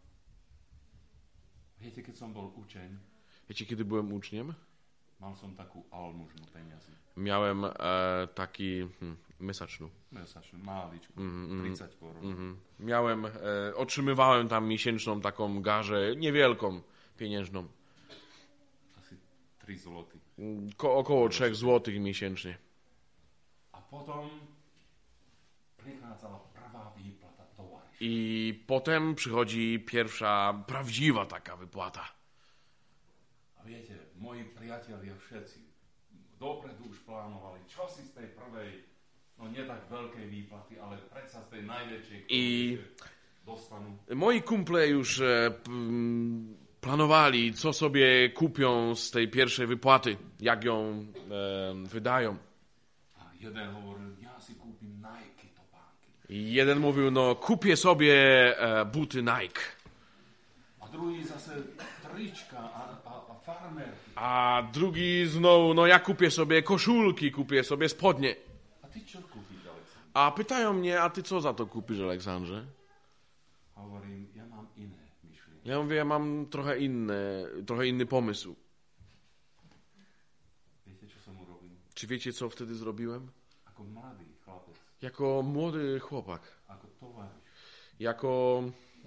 Viete, keď som bol učeň, Wiecie, kiedy byłem uczniem? mal som takú almužnu peniazy. Miałem taki mesacznu. Mesačnú, máličku, 30 korun. Miałem, otrzymywałem tam miesięczną taką garzę, niewielką, pieniężną. Asi 3 zloty. Około 3 złotych miesięcznie. A potom prichádzala prvá výplata tovaryša. I potem przychodzi pierwsza, prawdziwa taka wypłata. A viete, moji priatelia všetci dopredu už plánovali, čo si z tej prvej, no nie tak veľkej výplaty, ale predsa z tej najväčšej, I dostanú. moi kumple już planowali, co sobie kupią z tej pierwszej wypłaty, jak ją wydają. A jeden hovoril, ja si kúpim Nike topánky. I jeden mówił, no kupię sobie buty Nike. A druhý zase trička a farmerky. A drugi znowu, no ja kupię sobie koszulki, kupię sobie spodnie. A ty čo kúpiš, Aleksandr? A pytają mnie, a ty co za to kupisz, Aleksandrze? Hovorím, ja mám iné myšlienky. Ja mówię, ja mam trochę inny pomysł. Viete, čo som urobil? Czy wiecie, co wtedy zrobiłem? Ako mladý chlapec, Jako młody chłopak, ako tovaryš, jako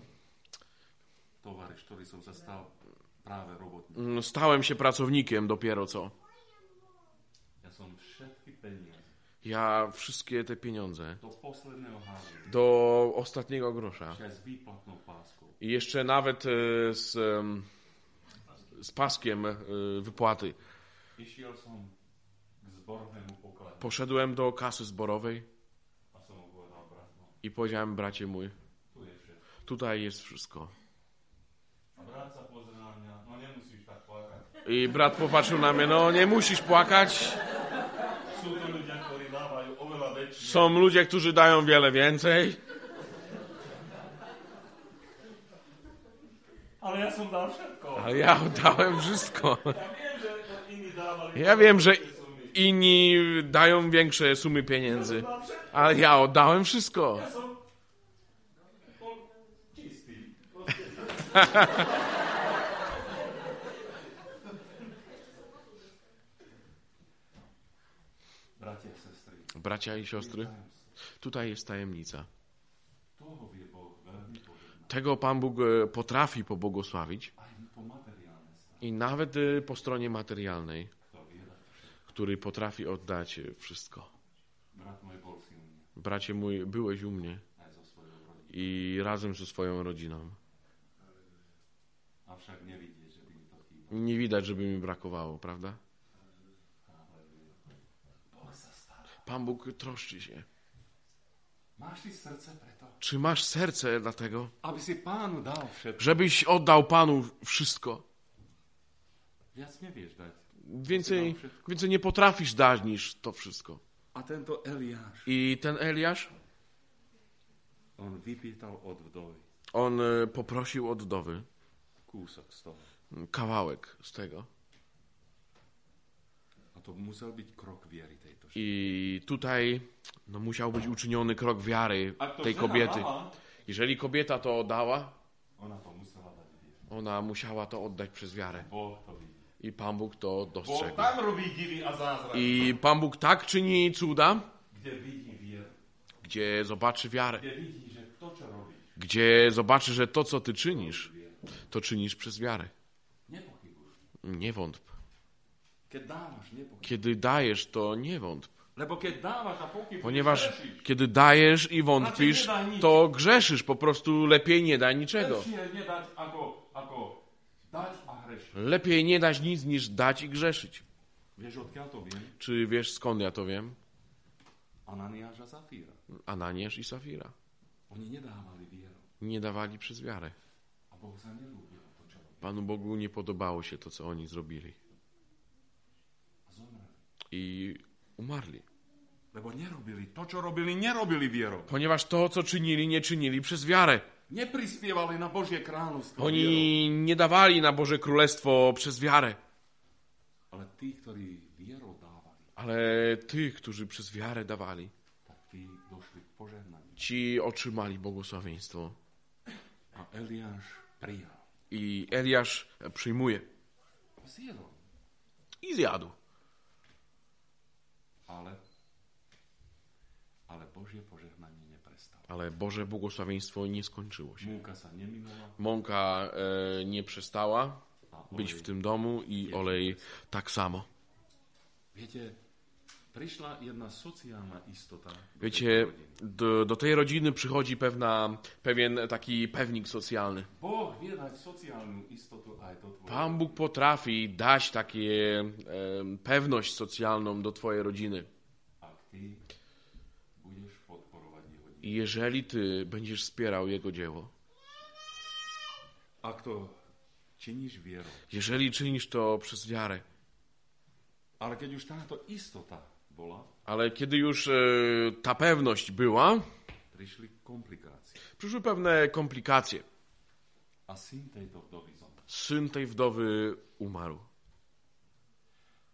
ktorý som sa stal práve robotníkom. stałem się pracownikiem dopiero co. Ja som všetky peniaze Ja wszystkie te pieniądze do posledného házu, do ostatniego grosza aj s výplatnou páskou, i jeszcze nawet z paskiem wypłaty išiel som k zborovému pokladu. poszedłem do kasy zborowej A som mu povedal, brat, no, i powiedziałem, bracie mój, tu je všetko. tutaj jest wszystko. A brat sa pozrie na mňa, no nemusíš tak plakať. I brat popatrzył na mnie, no nie musisz płakać. Sú to ľudia, ktorí dávajú oveľa väčšie. Są ludzie, którzy dają wiele więcej. Ale ja som dal všetko. Ale ja oddałem wszystko. Ja viem, že to iní dávali. Ja wiem, że inni dają większe sumy pieniędzy, ale ja oddałem wszystko. Ja som bol čistý. Bratia, sestry, Bracia i siostry, tutaj jest tajemnica. toho vie Boh veľmi požehnať. Tego Pan Bóg potrafi pobłogosławić Aj po materiálnej strane. i nawet po stronie materialnej, To vie dať všetko. który potrafi oddać wszystko. Brat môj bol si u mňa, Bracie mój, byłeś u mnie aj so svojou rodinou. i razem ze swoją rodziną. Avšak nevidieť, že by mi to chýbalo. Nie widać, żeby mi brakowało, prawda? Boh sa stará. Pan Bóg troszczy się. Máš ty srdce preto? Czy masz serce dla tego, Aby si Pánu dal všetko. żebyś oddał Panu wszystko? Viac nevieš dať. Więcej nie potrafisz dać niż to wszystko. A tento Eliáš, I ten Eliasz, on vypýtal od vdovy on poprosił od wdowy kúsok z toho. kawałek z tego. A to musel byť krok viery tejto ženy. I tutaj musiał być uczyniony krok wiary A to tej žena kobiety. mala, Jeżeli kobieta to oddała, ona to musela dať vieru. ona musiała to oddać przez wiarę. Boh to vidí. I Pan Bóg to Boh dostrzegł. tam robí divy a zázraky. I Pan Bóg tak czyni cuda, Kde vidí vieru. gdzie zobaczy wiarę. Kde vidí, že to, čo robíš, Gdzie zobaczy, że to, co ty czynisz, to czynisz przez wiarę. nepochybuj. Nie wątp. Keď dávaš, nepochybuj. Kiedy dajesz, to nie wątp. Lebo keď dávaš a pochybuješ, Ponieważ grzeszysz. kiedy dajesz i wątpisz, to grzeszysz. Po prostu lepiej nie daj niczego. Lepšie je nedať, ako dať a hrešiť. Lepiej nie dać nic, niż dać i grzeszyć. Vieš, odkiaľ to viem? Czy wiesz, skąd ja to wiem? Ananiáš a Zafíra. Ananiasz i Safira. Oni nedávali vieru. Nie dawali przez wiarę. A Boh sa nelúbil to, čo robili. Panu Bogu nie podobało się to, co oni zrobili. A zomreli. I umarli. Lebo nerobili to, čo robili, nerobili vierou. Ponieważ to, co czynili, nie czynili przez wiarę. Neprispievali na Božie kráľovstvo vierou. Oni nie dawali na Boże Królestwo przez wiarę. Ale tí, ktorí vierou dávali, Ale tych, którzy przez wiarę dawali, tak tí došli k požehnaniu. ci otrzymali błogosławieństwo. A Eliáš prijal. I Eliasz przyjmuje. Zjedol. I zjadł. Ale Božie požehnanie neprestalo. Ale Boże błogosławieństwo nie skończyło się. Múka sa neminula. Mąka nie przestała być w tym domu i olej tak samo. Viete, prišla jedna sociálna istota. Wiecie, do tej rodziny przychodzi pewien taki pewnik socjalny. Boh vie dať sociálnu istotu aj do tvojej. Pan Bóg potrafi dać takie pewność socjalną do twojej rodziny. Ak ty budeš podporovať jeho dielo. I jeżeli ty będziesz wspierał jego dzieło, Ak to činíš vierou. jeżeli czynisz to przez wiarę, Ale keď už táto istota bola, ale kiedy już ta pewność była, prišli komplikácie. przyszły pewne komplikacje. A syn tejto vdovy zomrel. Syn tej wdowy umarł.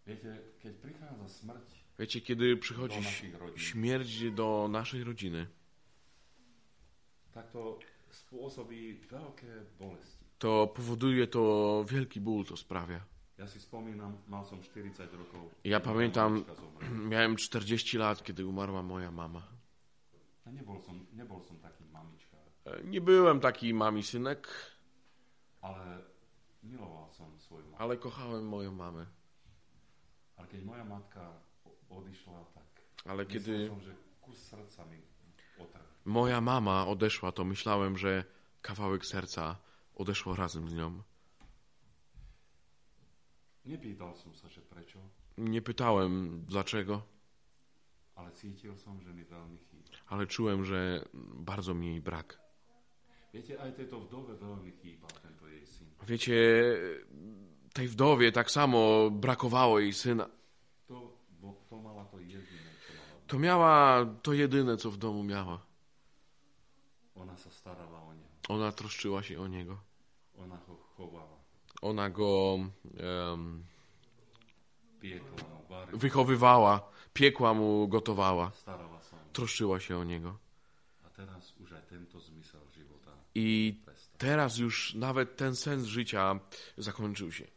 Wiecie, kiedy przychodzi śmierć do naszej rodziny, to powoduje to wielki ból, to sprawia. Ja pamiętam, miałem 40 lat, kiedy umarła moja mama. Nie byłem taki mami synek, ale kochałem moją mamę. Ale kiedy moja mama odeszła, to myślałem, że kawałek serca odeszło razem z nią. Nie pytałem dlaczego, ale czułem, że bardzo mi jej brak. Wiecie, tej wdowie tak samo brakowało jej syna. To miała to jedyne, co w domu miała. Ona troszczyła się o niego. Ona go wychowywała, piekła mu, gotowała. Troszczyła się o niego. I teraz już nawet ten sens życia zakończył się.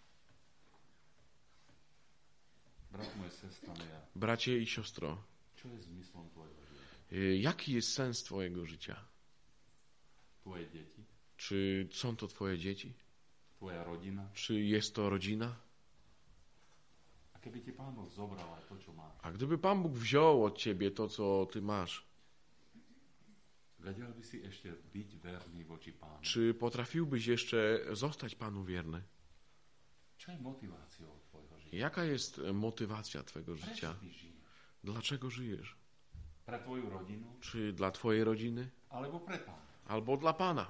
Bracie i siostro, jaki jest sens twojego życia? Czy są to twoje dzieci? Czy jest to rodzina? A gdyby Pan Bóg wziął od ciebie to, co ty masz, czy potrafiłbyś jeszcze zostać Panu wierny? Jaka jest motywacja twojego życia? Dlaczego żyjesz? Czy dla twojej rodziny? Albo dla Pana?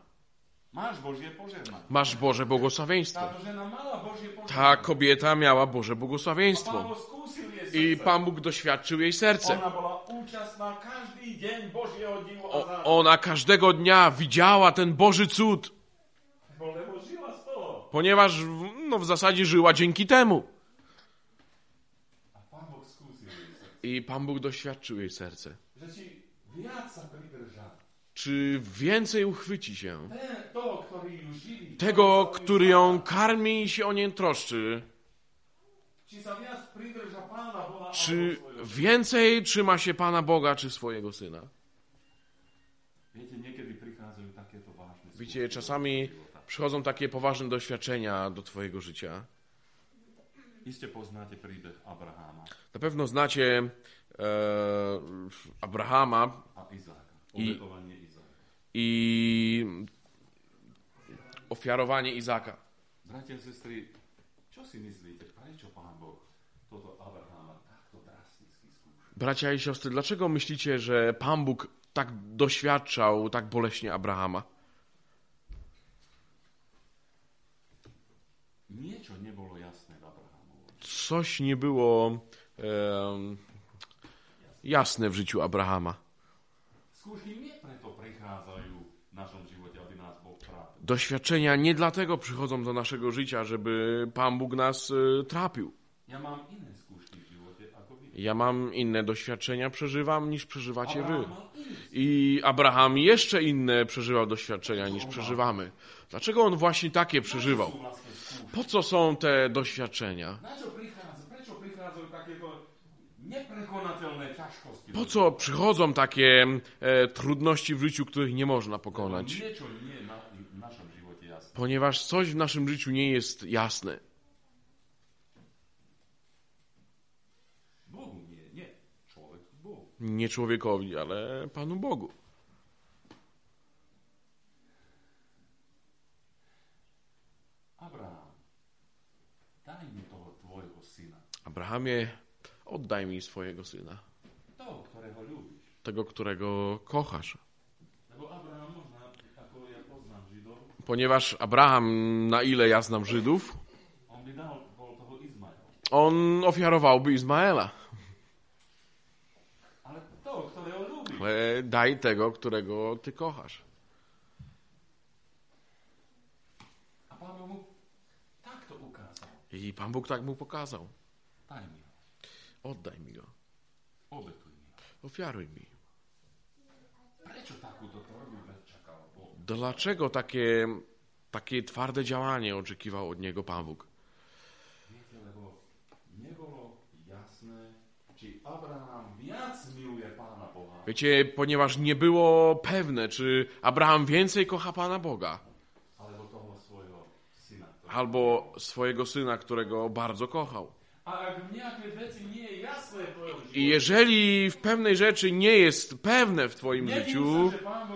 Masz Boże błogosławieństwo. Ta kobieta miała Boże błogosławieństwo. I Pan Bóg doświadczył jej serce. Ona każdego dnia widziała ten Boży cud. Ponieważ w zasadzie żyła dzięki temu. I Pan Bóg doświadczył jej serce. Czy więcej uchwyci się tego, który ją karmi i się o nią troszczy? Czy więcej trzyma się Pana Boga, czy swojego Syna? Wiecie, czasami przychodzą takie poważne doświadczenia do twojego życia. Na pewno znacie Abrahama i ofiarowanie Izaka. Bracia i sestry, co si myslíte, prečo Pán Boh toto Abrahama takto drasticky skúšal? Bracia i siostry, dlaczego myślicie, że Pan Bóg tak doświadczał, tak boleśnie Abrahama? Niečo nebolo jasné v Abrahamovi. Coś nie było jasne w życiu Abrahama. Skúšky nie preto prichádzajú v našom živote, aby nás Boh trápil. Doświadczenia nie dlatego przychodzą do naszego życia, żeby Pan Bóg nas trapił. Ja mam inne skúšky v živote ako vy. Ja mam inne doświadczenia, przeżywam, niż przeżywacie wy. I Abraham jeszcze inne przeżywał doświadczenia, niż przeżywamy. Dlaczego on właśnie takie przeżywał? Po co są te doświadczenia? Po co przychodzą takie trudności w życiu, których nie można pokonać? Ponieważ coś w naszym życiu nie jest jasne. Nie człowiekowi, ale Panu Bogu. Abrahamie, oddaj mi swojego syna. Tego, którego kochasz. Ponieważ Abraham, na ile ja znam Żydów, on ofiarowałby Izmaela. Ale daj tego, którego ty kochasz. I Pan Bóg tak mu pokazał. Daj mi ho. Oddaj mi go. Obetuj mi ho. Ofiaruj mi. Prečo takúto tvrdú vec čakal Boh? Dlaczego takie twarde działanie oczekiwał od niego Pan Bóg? Viete, lebo nebolo jasné, či Abraham viac miluje Pána Boha. Wiecie, ponieważ nie było pewne, czy Abraham więcej kocha Pana Boga, albo swojego syna, którego bardzo kochał. I jeżeli w pewnej rzeczy nie jest pewne w twoim życiu,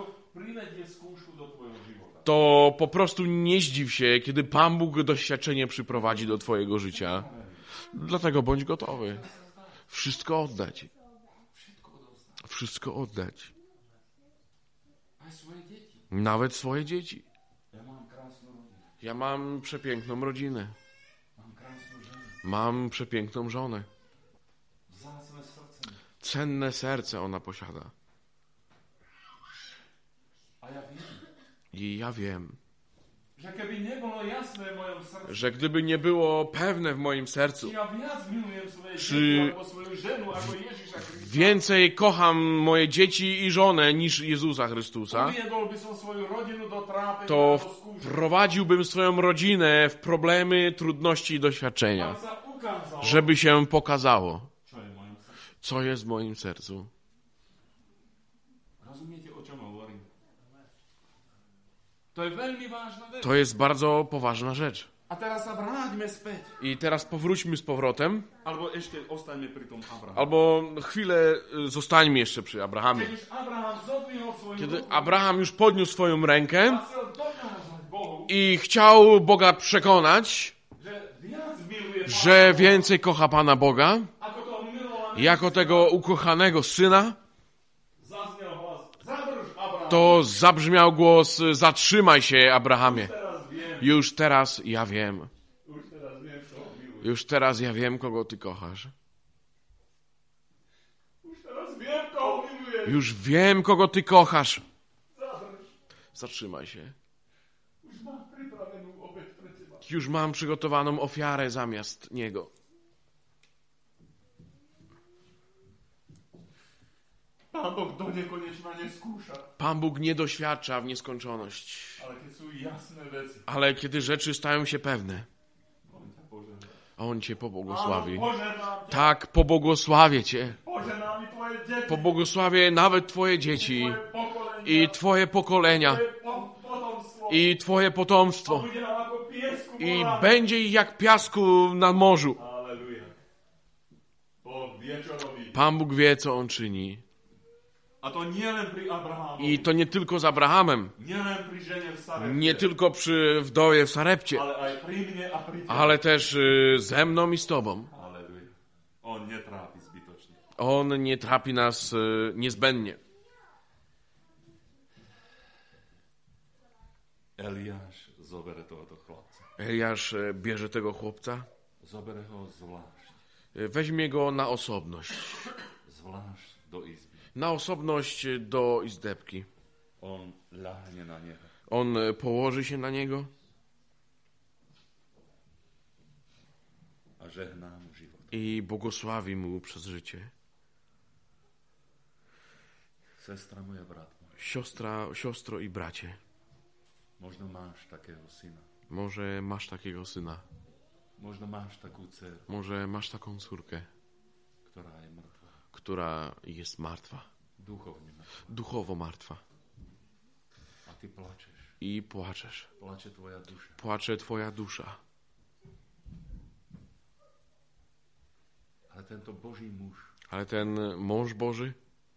to po prostu nie zdziw się, kiedy Pan Bóg doświadczenie przyprowadzi do twojego życia. Dlatego bądź gotowy. Wszystko oddać. Wszystko oddać. Nawet swoje dzieci. Ja mam przepiękną rodzinę. Mam przepiękną żonę. Cenne serce ona posiada. I ja wiem, że gdyby nie było pewne w moim sercu, czy więcej kocham moje dzieci i żonę niż Jezusa Chrystusa, to wprowadziłbym swoją rodzinę w problemy, trudności i doświadczenia, żeby się pokazało, co jest w moim sercu. To jest bardzo poważna rzecz. I teraz powróćmy z powrotem. Albo chwilę zostańmy jeszcze przy Abrahamie. Kiedy Abraham już podniósł swoją rękę i chciał Boga przekonać, że więcej kocha Pana Boga, jako tego ukochanego syna, to zabrzmiał głos: zatrzymaj się, Abrahamie. Już teraz ja wiem. Już teraz ja wiem, kogo ty kochasz. Już wiem, kogo ty kochasz. Zatrzymaj się. Już mam przygotowaną ofiarę zamiast niego. Pan Bóg do niekoniecznie nie skusza. Pan Bóg nie doświadcza w nieskończoność. Ale kiedy są jasne rzeczy. Ale kiedy rzeczy stają się pewne, On cię pobłogosławi. Tak, pobłogosławię cię. Pobłogosławię nawet twoje dzieci i twoje pokolenia i twoje potomstwo. I będzie ich jak piasku na morzu. Pan Bóg wie, co On czyni. I to nie tylko z Abrahamem, nie tylko przy wdowie w Sarepcie, ale też ze mną i z tobą. On nie trapi nas niezbędnie. Eliasz bierze tego chłopca, weźmie go na osobność. Na osobność do izdebki. On położy się na niego i błogosławi mu przez życie. Siostro i bracie, może masz takiego syna, może masz taką córkę, która jest martwa, duchowo martwa. I płaczesz. Płacze twoja dusza. Ale ten mąż Boży,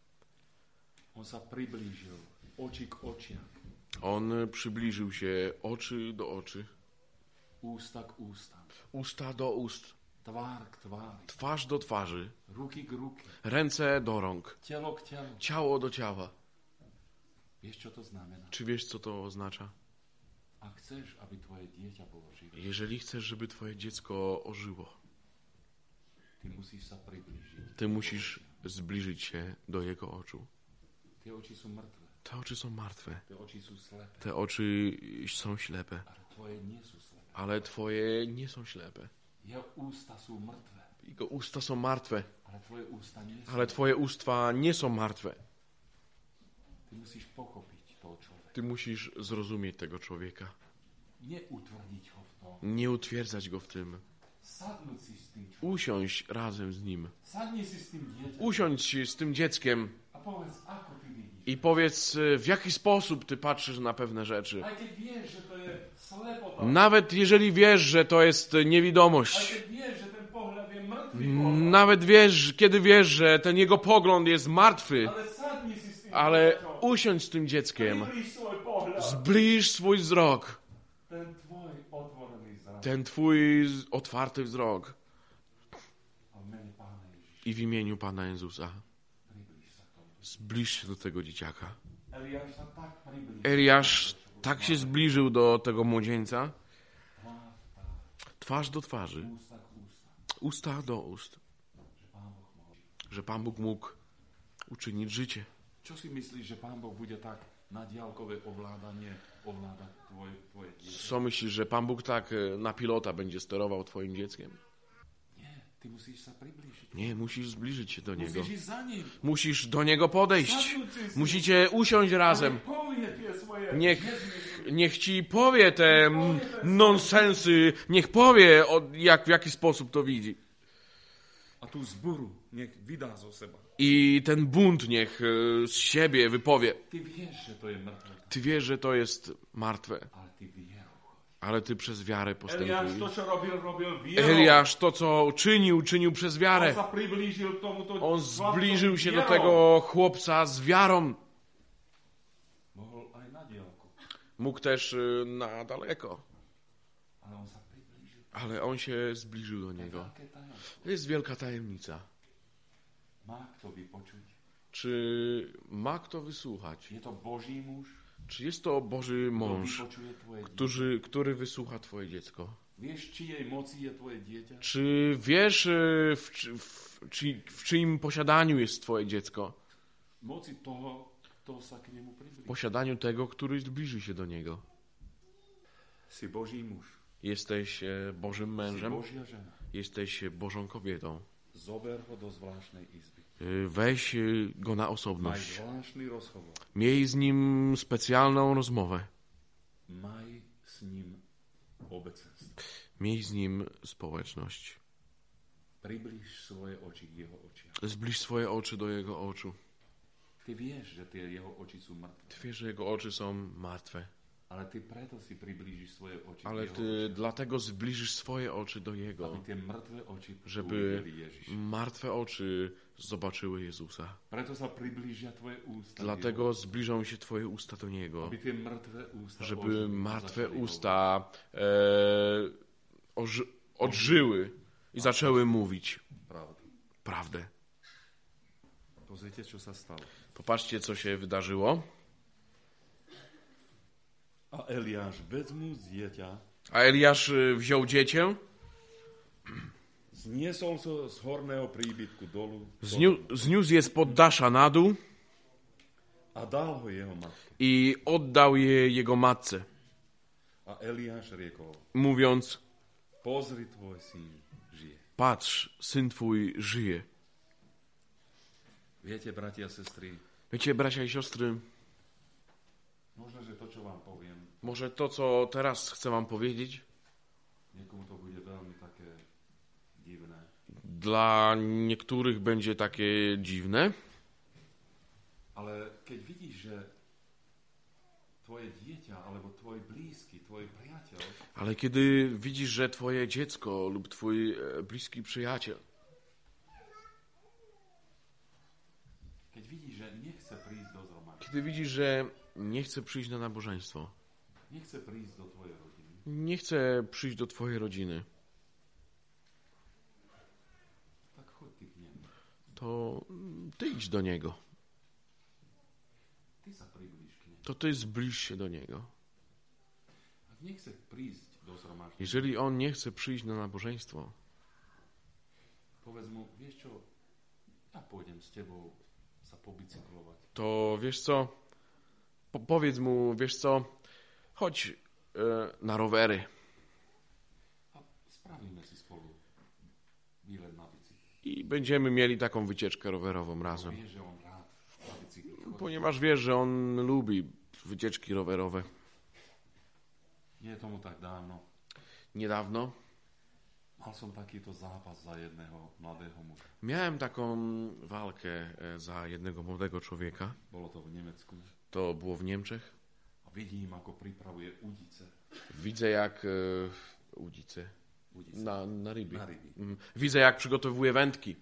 on przybliżył się oczy do oczy, usta do ust, twarz do twarzy, ręce do rąk, ciało do ciała. Czy wiesz, co to oznacza? Jeżeli chcesz, żeby twoje dziecko ożyło, ty musisz zbliżyć się do jego oczu. Te oczy są martwe. Te oczy są ślepe. Ale twoje nie są ślepe. Jego usta są martwe. Ale twoje usta nie są martwe. Ty musisz pochopić toho człowieka. Ty musisz zrozumieć tego człowieka. Nie utwierdzić go w to. Nie utwierdzać go w tym. Usiądź razem z nim. Usiądź z tym dzieckiem i powiedz, w jaki sposób ty patrzysz na pewne rzeczy. Nawet jeżeli wiesz, że to jest niewidomość. Nawet kiedy wiesz, że ten jego pogląd jest martwy. Ale usiądź z tym dzieckiem. Zbliż swój wzrok. Ten twój otwarty wzrok. I w imieniu Pana Jezusa zbliż się do tego dzieciaka. Eliasz tak się zbliżył do tego młodzieńca. Twarz do twarzy. Usta do ust. Że Pan Bóg mógł uczynić życie. Co si myślisz, że Pan Bóg będzie tak na diaľkové ovládať twoje dziecko? Co myślisz, że Pan Bóg tak na pilota będzie sterował twoim dzieckiem? Ty musisz się przybliżyć. Nie, musisz zbliżyć się do niego. Musisz iść za nim. Musisz do niego podejść. Musicie usiąść razem. Niech ci powie te nonsensy. Niech powie, w jaki sposób to widzi. A tu zbóru niech wyda z seba. I ten bunt niech z siebie wypowie. Ty wiesz, że to jest martwe. Ty wiesz, że to jest martwe. Ale ty przez wiarę postępujesz. Eliasz to, co czynił przez wiarę. On zbliżył się do tego chłopca z wiarą. Mógł też na daleko. Ale on się zbliżył do niego. To jest wielka tajemnica. Czy ma kto wysłuchać? Czy jest to Boży mąż, który wysłucha twoje dziecko? Czy wiesz, w czyim posiadaniu jest twoje dziecko? W posiadaniu tego, który zbliży się do niego. Jesteś Bożym mężem. Jesteś Bożą kobietą. Weź go na osobność. Miej z nim specjalną rozmowę. Miej z nim społeczność. Zbliż swoje oczy do jego oczu. Ty wiesz, że jego oczy są martwe. Ty wiesz, że jego oczy są martwe. Ale ty preto si priblížiš swoje oči. Ale ty dlatego zbliżysz swoje oczy do Jego, żeby martwe oczy zobaczyły Jezusa. Dlatego zbliżą się twoje usta do Niego, żeby martwe usta odżyły i zaczęły mówić prawdę. Popatrzcie, co się wydarzyło. A Eliasz wziął dziecię, zniósł je z poddasza na dół i oddał je jego matce, mówiąc: patrz, syn twój żyje. Wiecie, bracia i siostry, może to, co teraz chcę wam powiedzieć, dla niektórych będzie takie dziwne, ale kiedy widzisz, że twoje dziecię albo twój bliski, twój przyjaciel, ale kiedy widzisz, że twoje dziecko lub twój bliski przyjaciel, kiedy widzisz, że nie chce przyjść do zgromadzenia, kiedy widzisz, że nie chce przyjść na nabożeństwo, nie chce przyjść do twojej rodziny, nie chce przyjść do twojej rodziny, tak chodź ty k niemu, to ty idź do niego. ty sa priblíž k niemu. To ty zbliż się do niego. Jak nie chce przyjść do zgromadzenia, Jeżeli on nie chce przyjść na nabożeństwo, powiedz mu: wiesz co, ja pójdę z tebą sa pobicyklować. To wiesz co, powiedz mu, wiesz co, chodź na rowery. A spravíme si spolu výlet na i będziemy mieli taką wycieczkę rowerową razem. Ponieważ wiesz, że on lubi wycieczki rowerowe. Nie tomu tak dávno. Niedawno Mal som takýto zápas za jedného mladého muža. miałem taką walkę za jednego młodego człowieka. Bolo to v Nemecku. To było w Niemczech. A vidím, ako pripravuje udice. Widzę jak udice. Na ryby. Widzę jak przygotowuje wędki.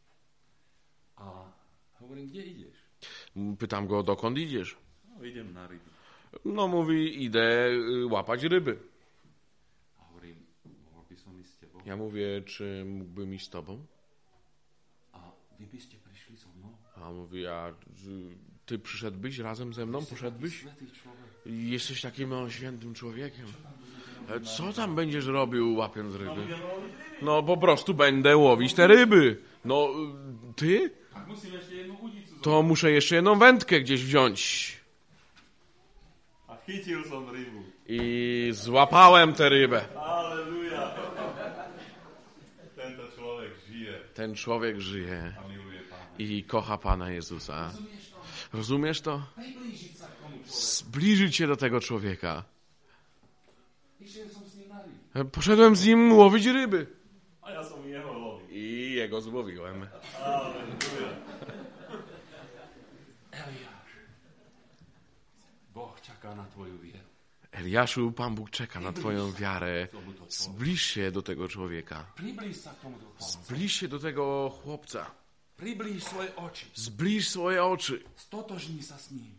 A hovorím, kde ideš? Pytam go, dokąd idziesz? No, idem na ryby. No mówi, idę łapać ryby. A hovorím, mohol by som ísť s tebou? Ja mówię, czy mógłbym iść z tobą? A vy by ste prišli so mnou? A on mówi, a ty przyszedłbyś razem ze mną? Poszedłbyś? Svätý človek. Jesteś takim świętym człowiekiem. Co tam będziesz robił łapiąc ryby? No po prostu będę łowić te ryby. No ty? Tak musím ešte jednu udicu. To muszę jeszcze jedną wędkę gdzieś wziąć. A chytil som rybu. I złapałem tę rybę. Aleluja. Tento človek žije Ten człowiek żyje a miluje Pána. i kocha Pana Jezusa. Rozumiesz to? Zbliżyć się do tego człowieka. Išiel som s ním na ryby. Poszedłem z nim łowić ryby. A ja som jeho lovil. I jego złowiłem. Aleluja. Eliáš, Boh čaká na tvoju vieru. Eliaszu, Pan Bóg czeka na twoją wiarę. Zbliż się do tego człowieka. Priblíž sa k tomuto chlapcu. Zbliż się do tego chłopca. Priblíž svoje oči. Zbliż swoje oczy. Stotožni sa s ním.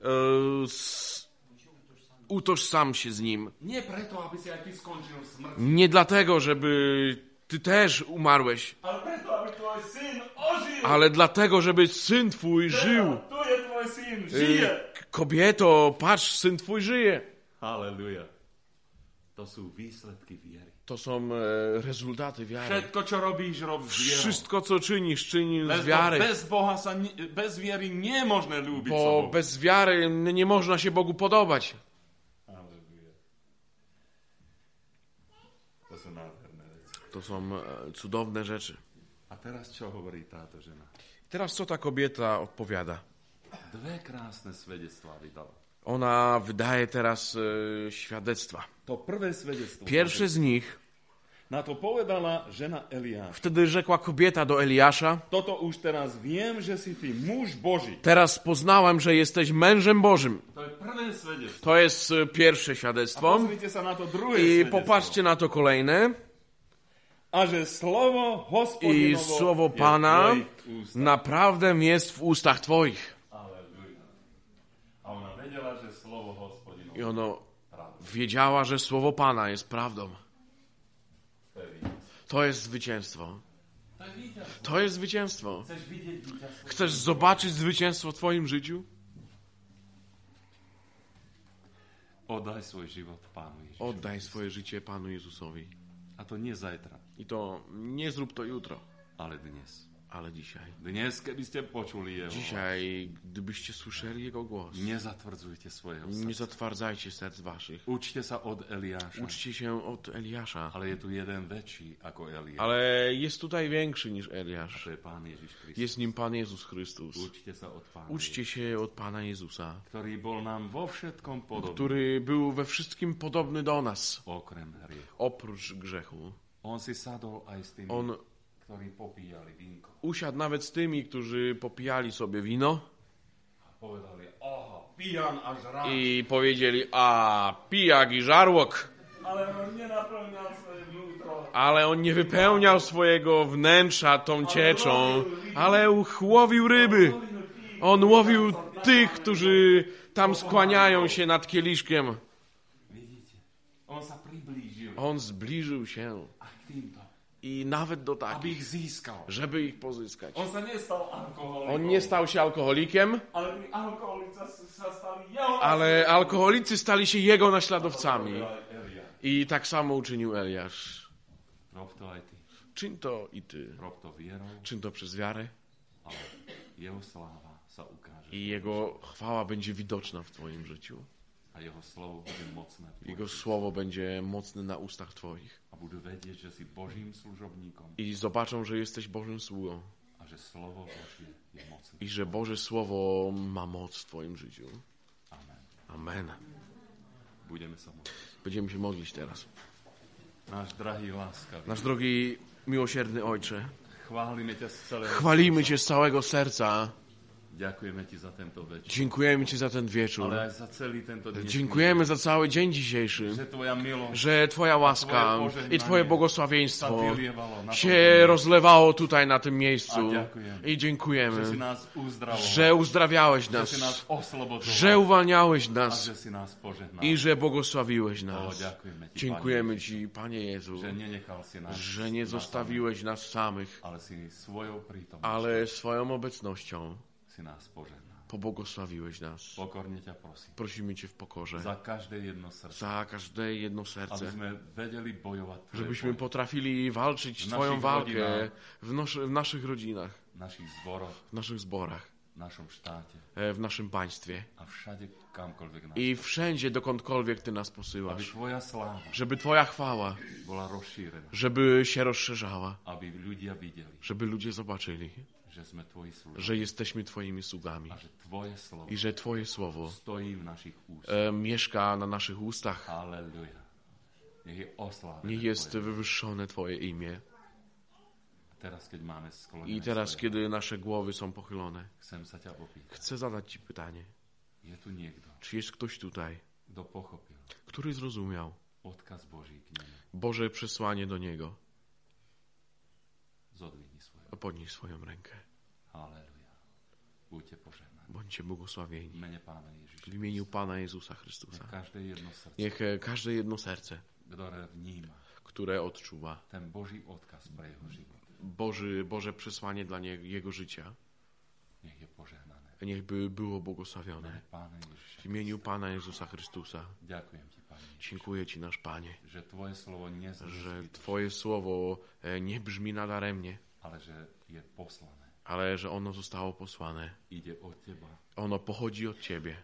Utożsam się z nim. Nie preto, aby si aj ty skončil v smrti, Nie dlatego, żeby ty też umarłeś, ale preto, aby tvoj syn ožil. ale dlatego, żeby syn twój żył. Tu je tvoj syn, žije. Kobieto, patrz, syn twój żyje. Halleluja. To sú výsledky viery. To są rezultaty wiary. Všetko, čo robíš, rob z vierou. Wszystko, co czynisz, czyni z wiary. Bez Boha sa, bez viery nie je možné ľúbiť Bo sobou. bez wiary nie można się Bogu podobać. Halleluja. To sú nádherné veci. To są cudowne rzeczy. A teraz čo hovorí táto žena? Teraz co ta kobieta odpowiada? Dve krásne svedectvá vydala. Ona wydaje teraz świadectwa. To prvé svedectvo. Pierwsze z nich, Na to povedala žena Eliáša. wtedy rzekła kobieta do Eliasza: Toto už teraz viem, že si ty muž Boží. teraz poznałem, że jesteś mężem Bożym. To je prvé svedectvo. To jest pierwsze A świadectwo. pozrite sa na to druhé I svedectvo. popatrzcie na to kolejne. A že slovo I Hospodinovo słowo je v Pana tvojich ústach. naprawdę jest w ustach twoich. Aleluja. A ona vedela, že slovo Hospodinovo I ona pravda. wiedziała, że słowo Pana jest prawdą. To je víťaz. To jest zwycięstwo. To je víťaz. To jest zwycięstwo. Chceš vidieť víťazstvo? Chcesz zobaczyć zwycięstwo w twoim życiu? Oddaj svoj život Pánu Ježišovi. Oddaj swoje życie Panu Jezusowi. A to nie zajtra, I to nie zrób to jutro, ale dnes. ale dzisiaj. Dnes, keby ste počuli jeho, Dzisiaj, gdybyście słyszeli Jego głos, nezatvrdzujte svojho nie srdca. zatwardzajcie serc waszych. Učte sa od Eliáša. Uczcie się od Eliasza. Ale je tu jeden väčší ako Eliáš. Ale jest tutaj większy niż To Eliasz. je Pán Ježiš Kristus. Jest nim Pan Jezus Chrystus. Učte sa od Pána, Uczcie się od Pana Jezusa, ktorý bol nám vo všetkom podobný, który był we wszystkim podobny do nas, okrem hriechu. oprócz grzechu. On si sadol aj s tými, On ktorí popíjali vínko. usiadł nawet z tymi, którzy popijali sobie wino A povedali, aha, pijan až rád. i powiedzieli: a pijak i żarłok. Ale on nenaplňal svoje vnútro. Ale on nie wypełniał swojego wnętrza tą cieczą, ale łowił ryby. On łowił tych, którzy tam skłaniają się nad kieliszkiem. Vidíte? On sa priblížil On zbliżył się aj k týmto, i nawet do aby takich, ich získal. żeby ich pozyskać. On sa nestal alkoholikom, On nie stał się alkoholikiem, ale tí alkoholici sa stali jeho ale alkoholicy stali się jego naśladowcami. Eliáš. I tak samo uczynił Eliasz. Rob to aj ty. Czyń to i ty. Rob to vierou, Czyń to przez wiarę ale jeho sláva sa ukáže. i jego chwała będzie widoczna w twoim życiu. A jeho slovo bude mocné. Jego słowo będzie mocne na ustach Twoich. A budú vedieť, že si Božím služobníkom. I zobaczą, że jesteś Bożym sługą. A že slovo Božie je mocné. I że Boże Słowo ma moc w Twoim życiu. Amen. Amen. Budeme sa modliť. Będziemy się modlić teraz. Náš drahý láskavý. Nasz drogi, miłosierny Ojcze, chwálime Cię z całego chwalimy Cię z całego serca. Dziękujemy Ci za tento wieczór. Dziękujemy Ci za ten wieczór. Ale za cały tento dzień. Dziękujemy za cały dzień dzisiejszy. Że Twoja łaska i Twoje błogosławieństwo się rozlewało tutaj na tym miejscu. I dziękujemy, że uzdrawiałeś nas, że uwalniałeś nas i że błogosławiłeś nas. Dziękujemy Ci, Panie Jezu, że nie zostawiłeś nas samych, ale swoją obecnością pobłogosławiłeś nas. Pokornie Cię prosím. Prosimy Cię w pokorze. Za każde jedno serce. Za każde jedno serce. Abyśmy wiedzieli bojować. Żebyśmy potrafili walczyć Twoją walkę w naszych rodzinach. W naszych zborach. W naszym państwie. I wszędzie, dokądkolwiek Ty nas posyłasz. Żeby Twoja chwała żeby się rozszerzała. Żeby ludzie zobaczyli, że jesteśmy Twoimi sługami i że Twoje słowo mieszka na naszych ustach. Niech jest wywyższone Twoje imię. I teraz, kiedy nasze głowy są pochylone, chcę zadać Ci pytanie. Czy jest ktoś tutaj, który zrozumiał Boże przesłanie do niego? Podnieś swoją rękę. Halleluja. Bądźcie błogosławieni. W imieniu Pana Jezusa Chrystusa. Niech każde jedno serce, które odczuwa Boże przesłanie dla Jego życia, niech by było błogosławione. W imieniu Pana Jezusa Chrystusa. Dziękuję Ci, nasz Panie, że Twoje słowo nie brzmi nadaremnie, ale że ono zostało posłane. Ono pochodzi od Ciebie,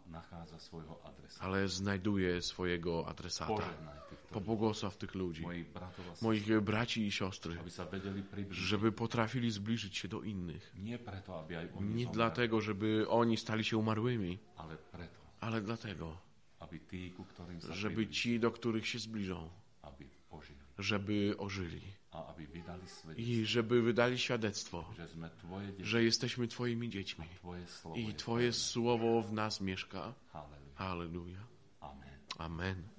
ale znajduje swojego adresata. Pobłogosław tych ludzi, moich braci i siostry, żeby potrafili zbliżyć się do innych. Nie dlatego, żeby oni stali się umarłymi, ale dlatego, żeby ci, do których się zbliżą, żeby ożyli. I żeby wydali świadectwo, że jesteśmy Twoimi dziećmi i Twoje słowo w nas mieszka. Halleluja. Amen.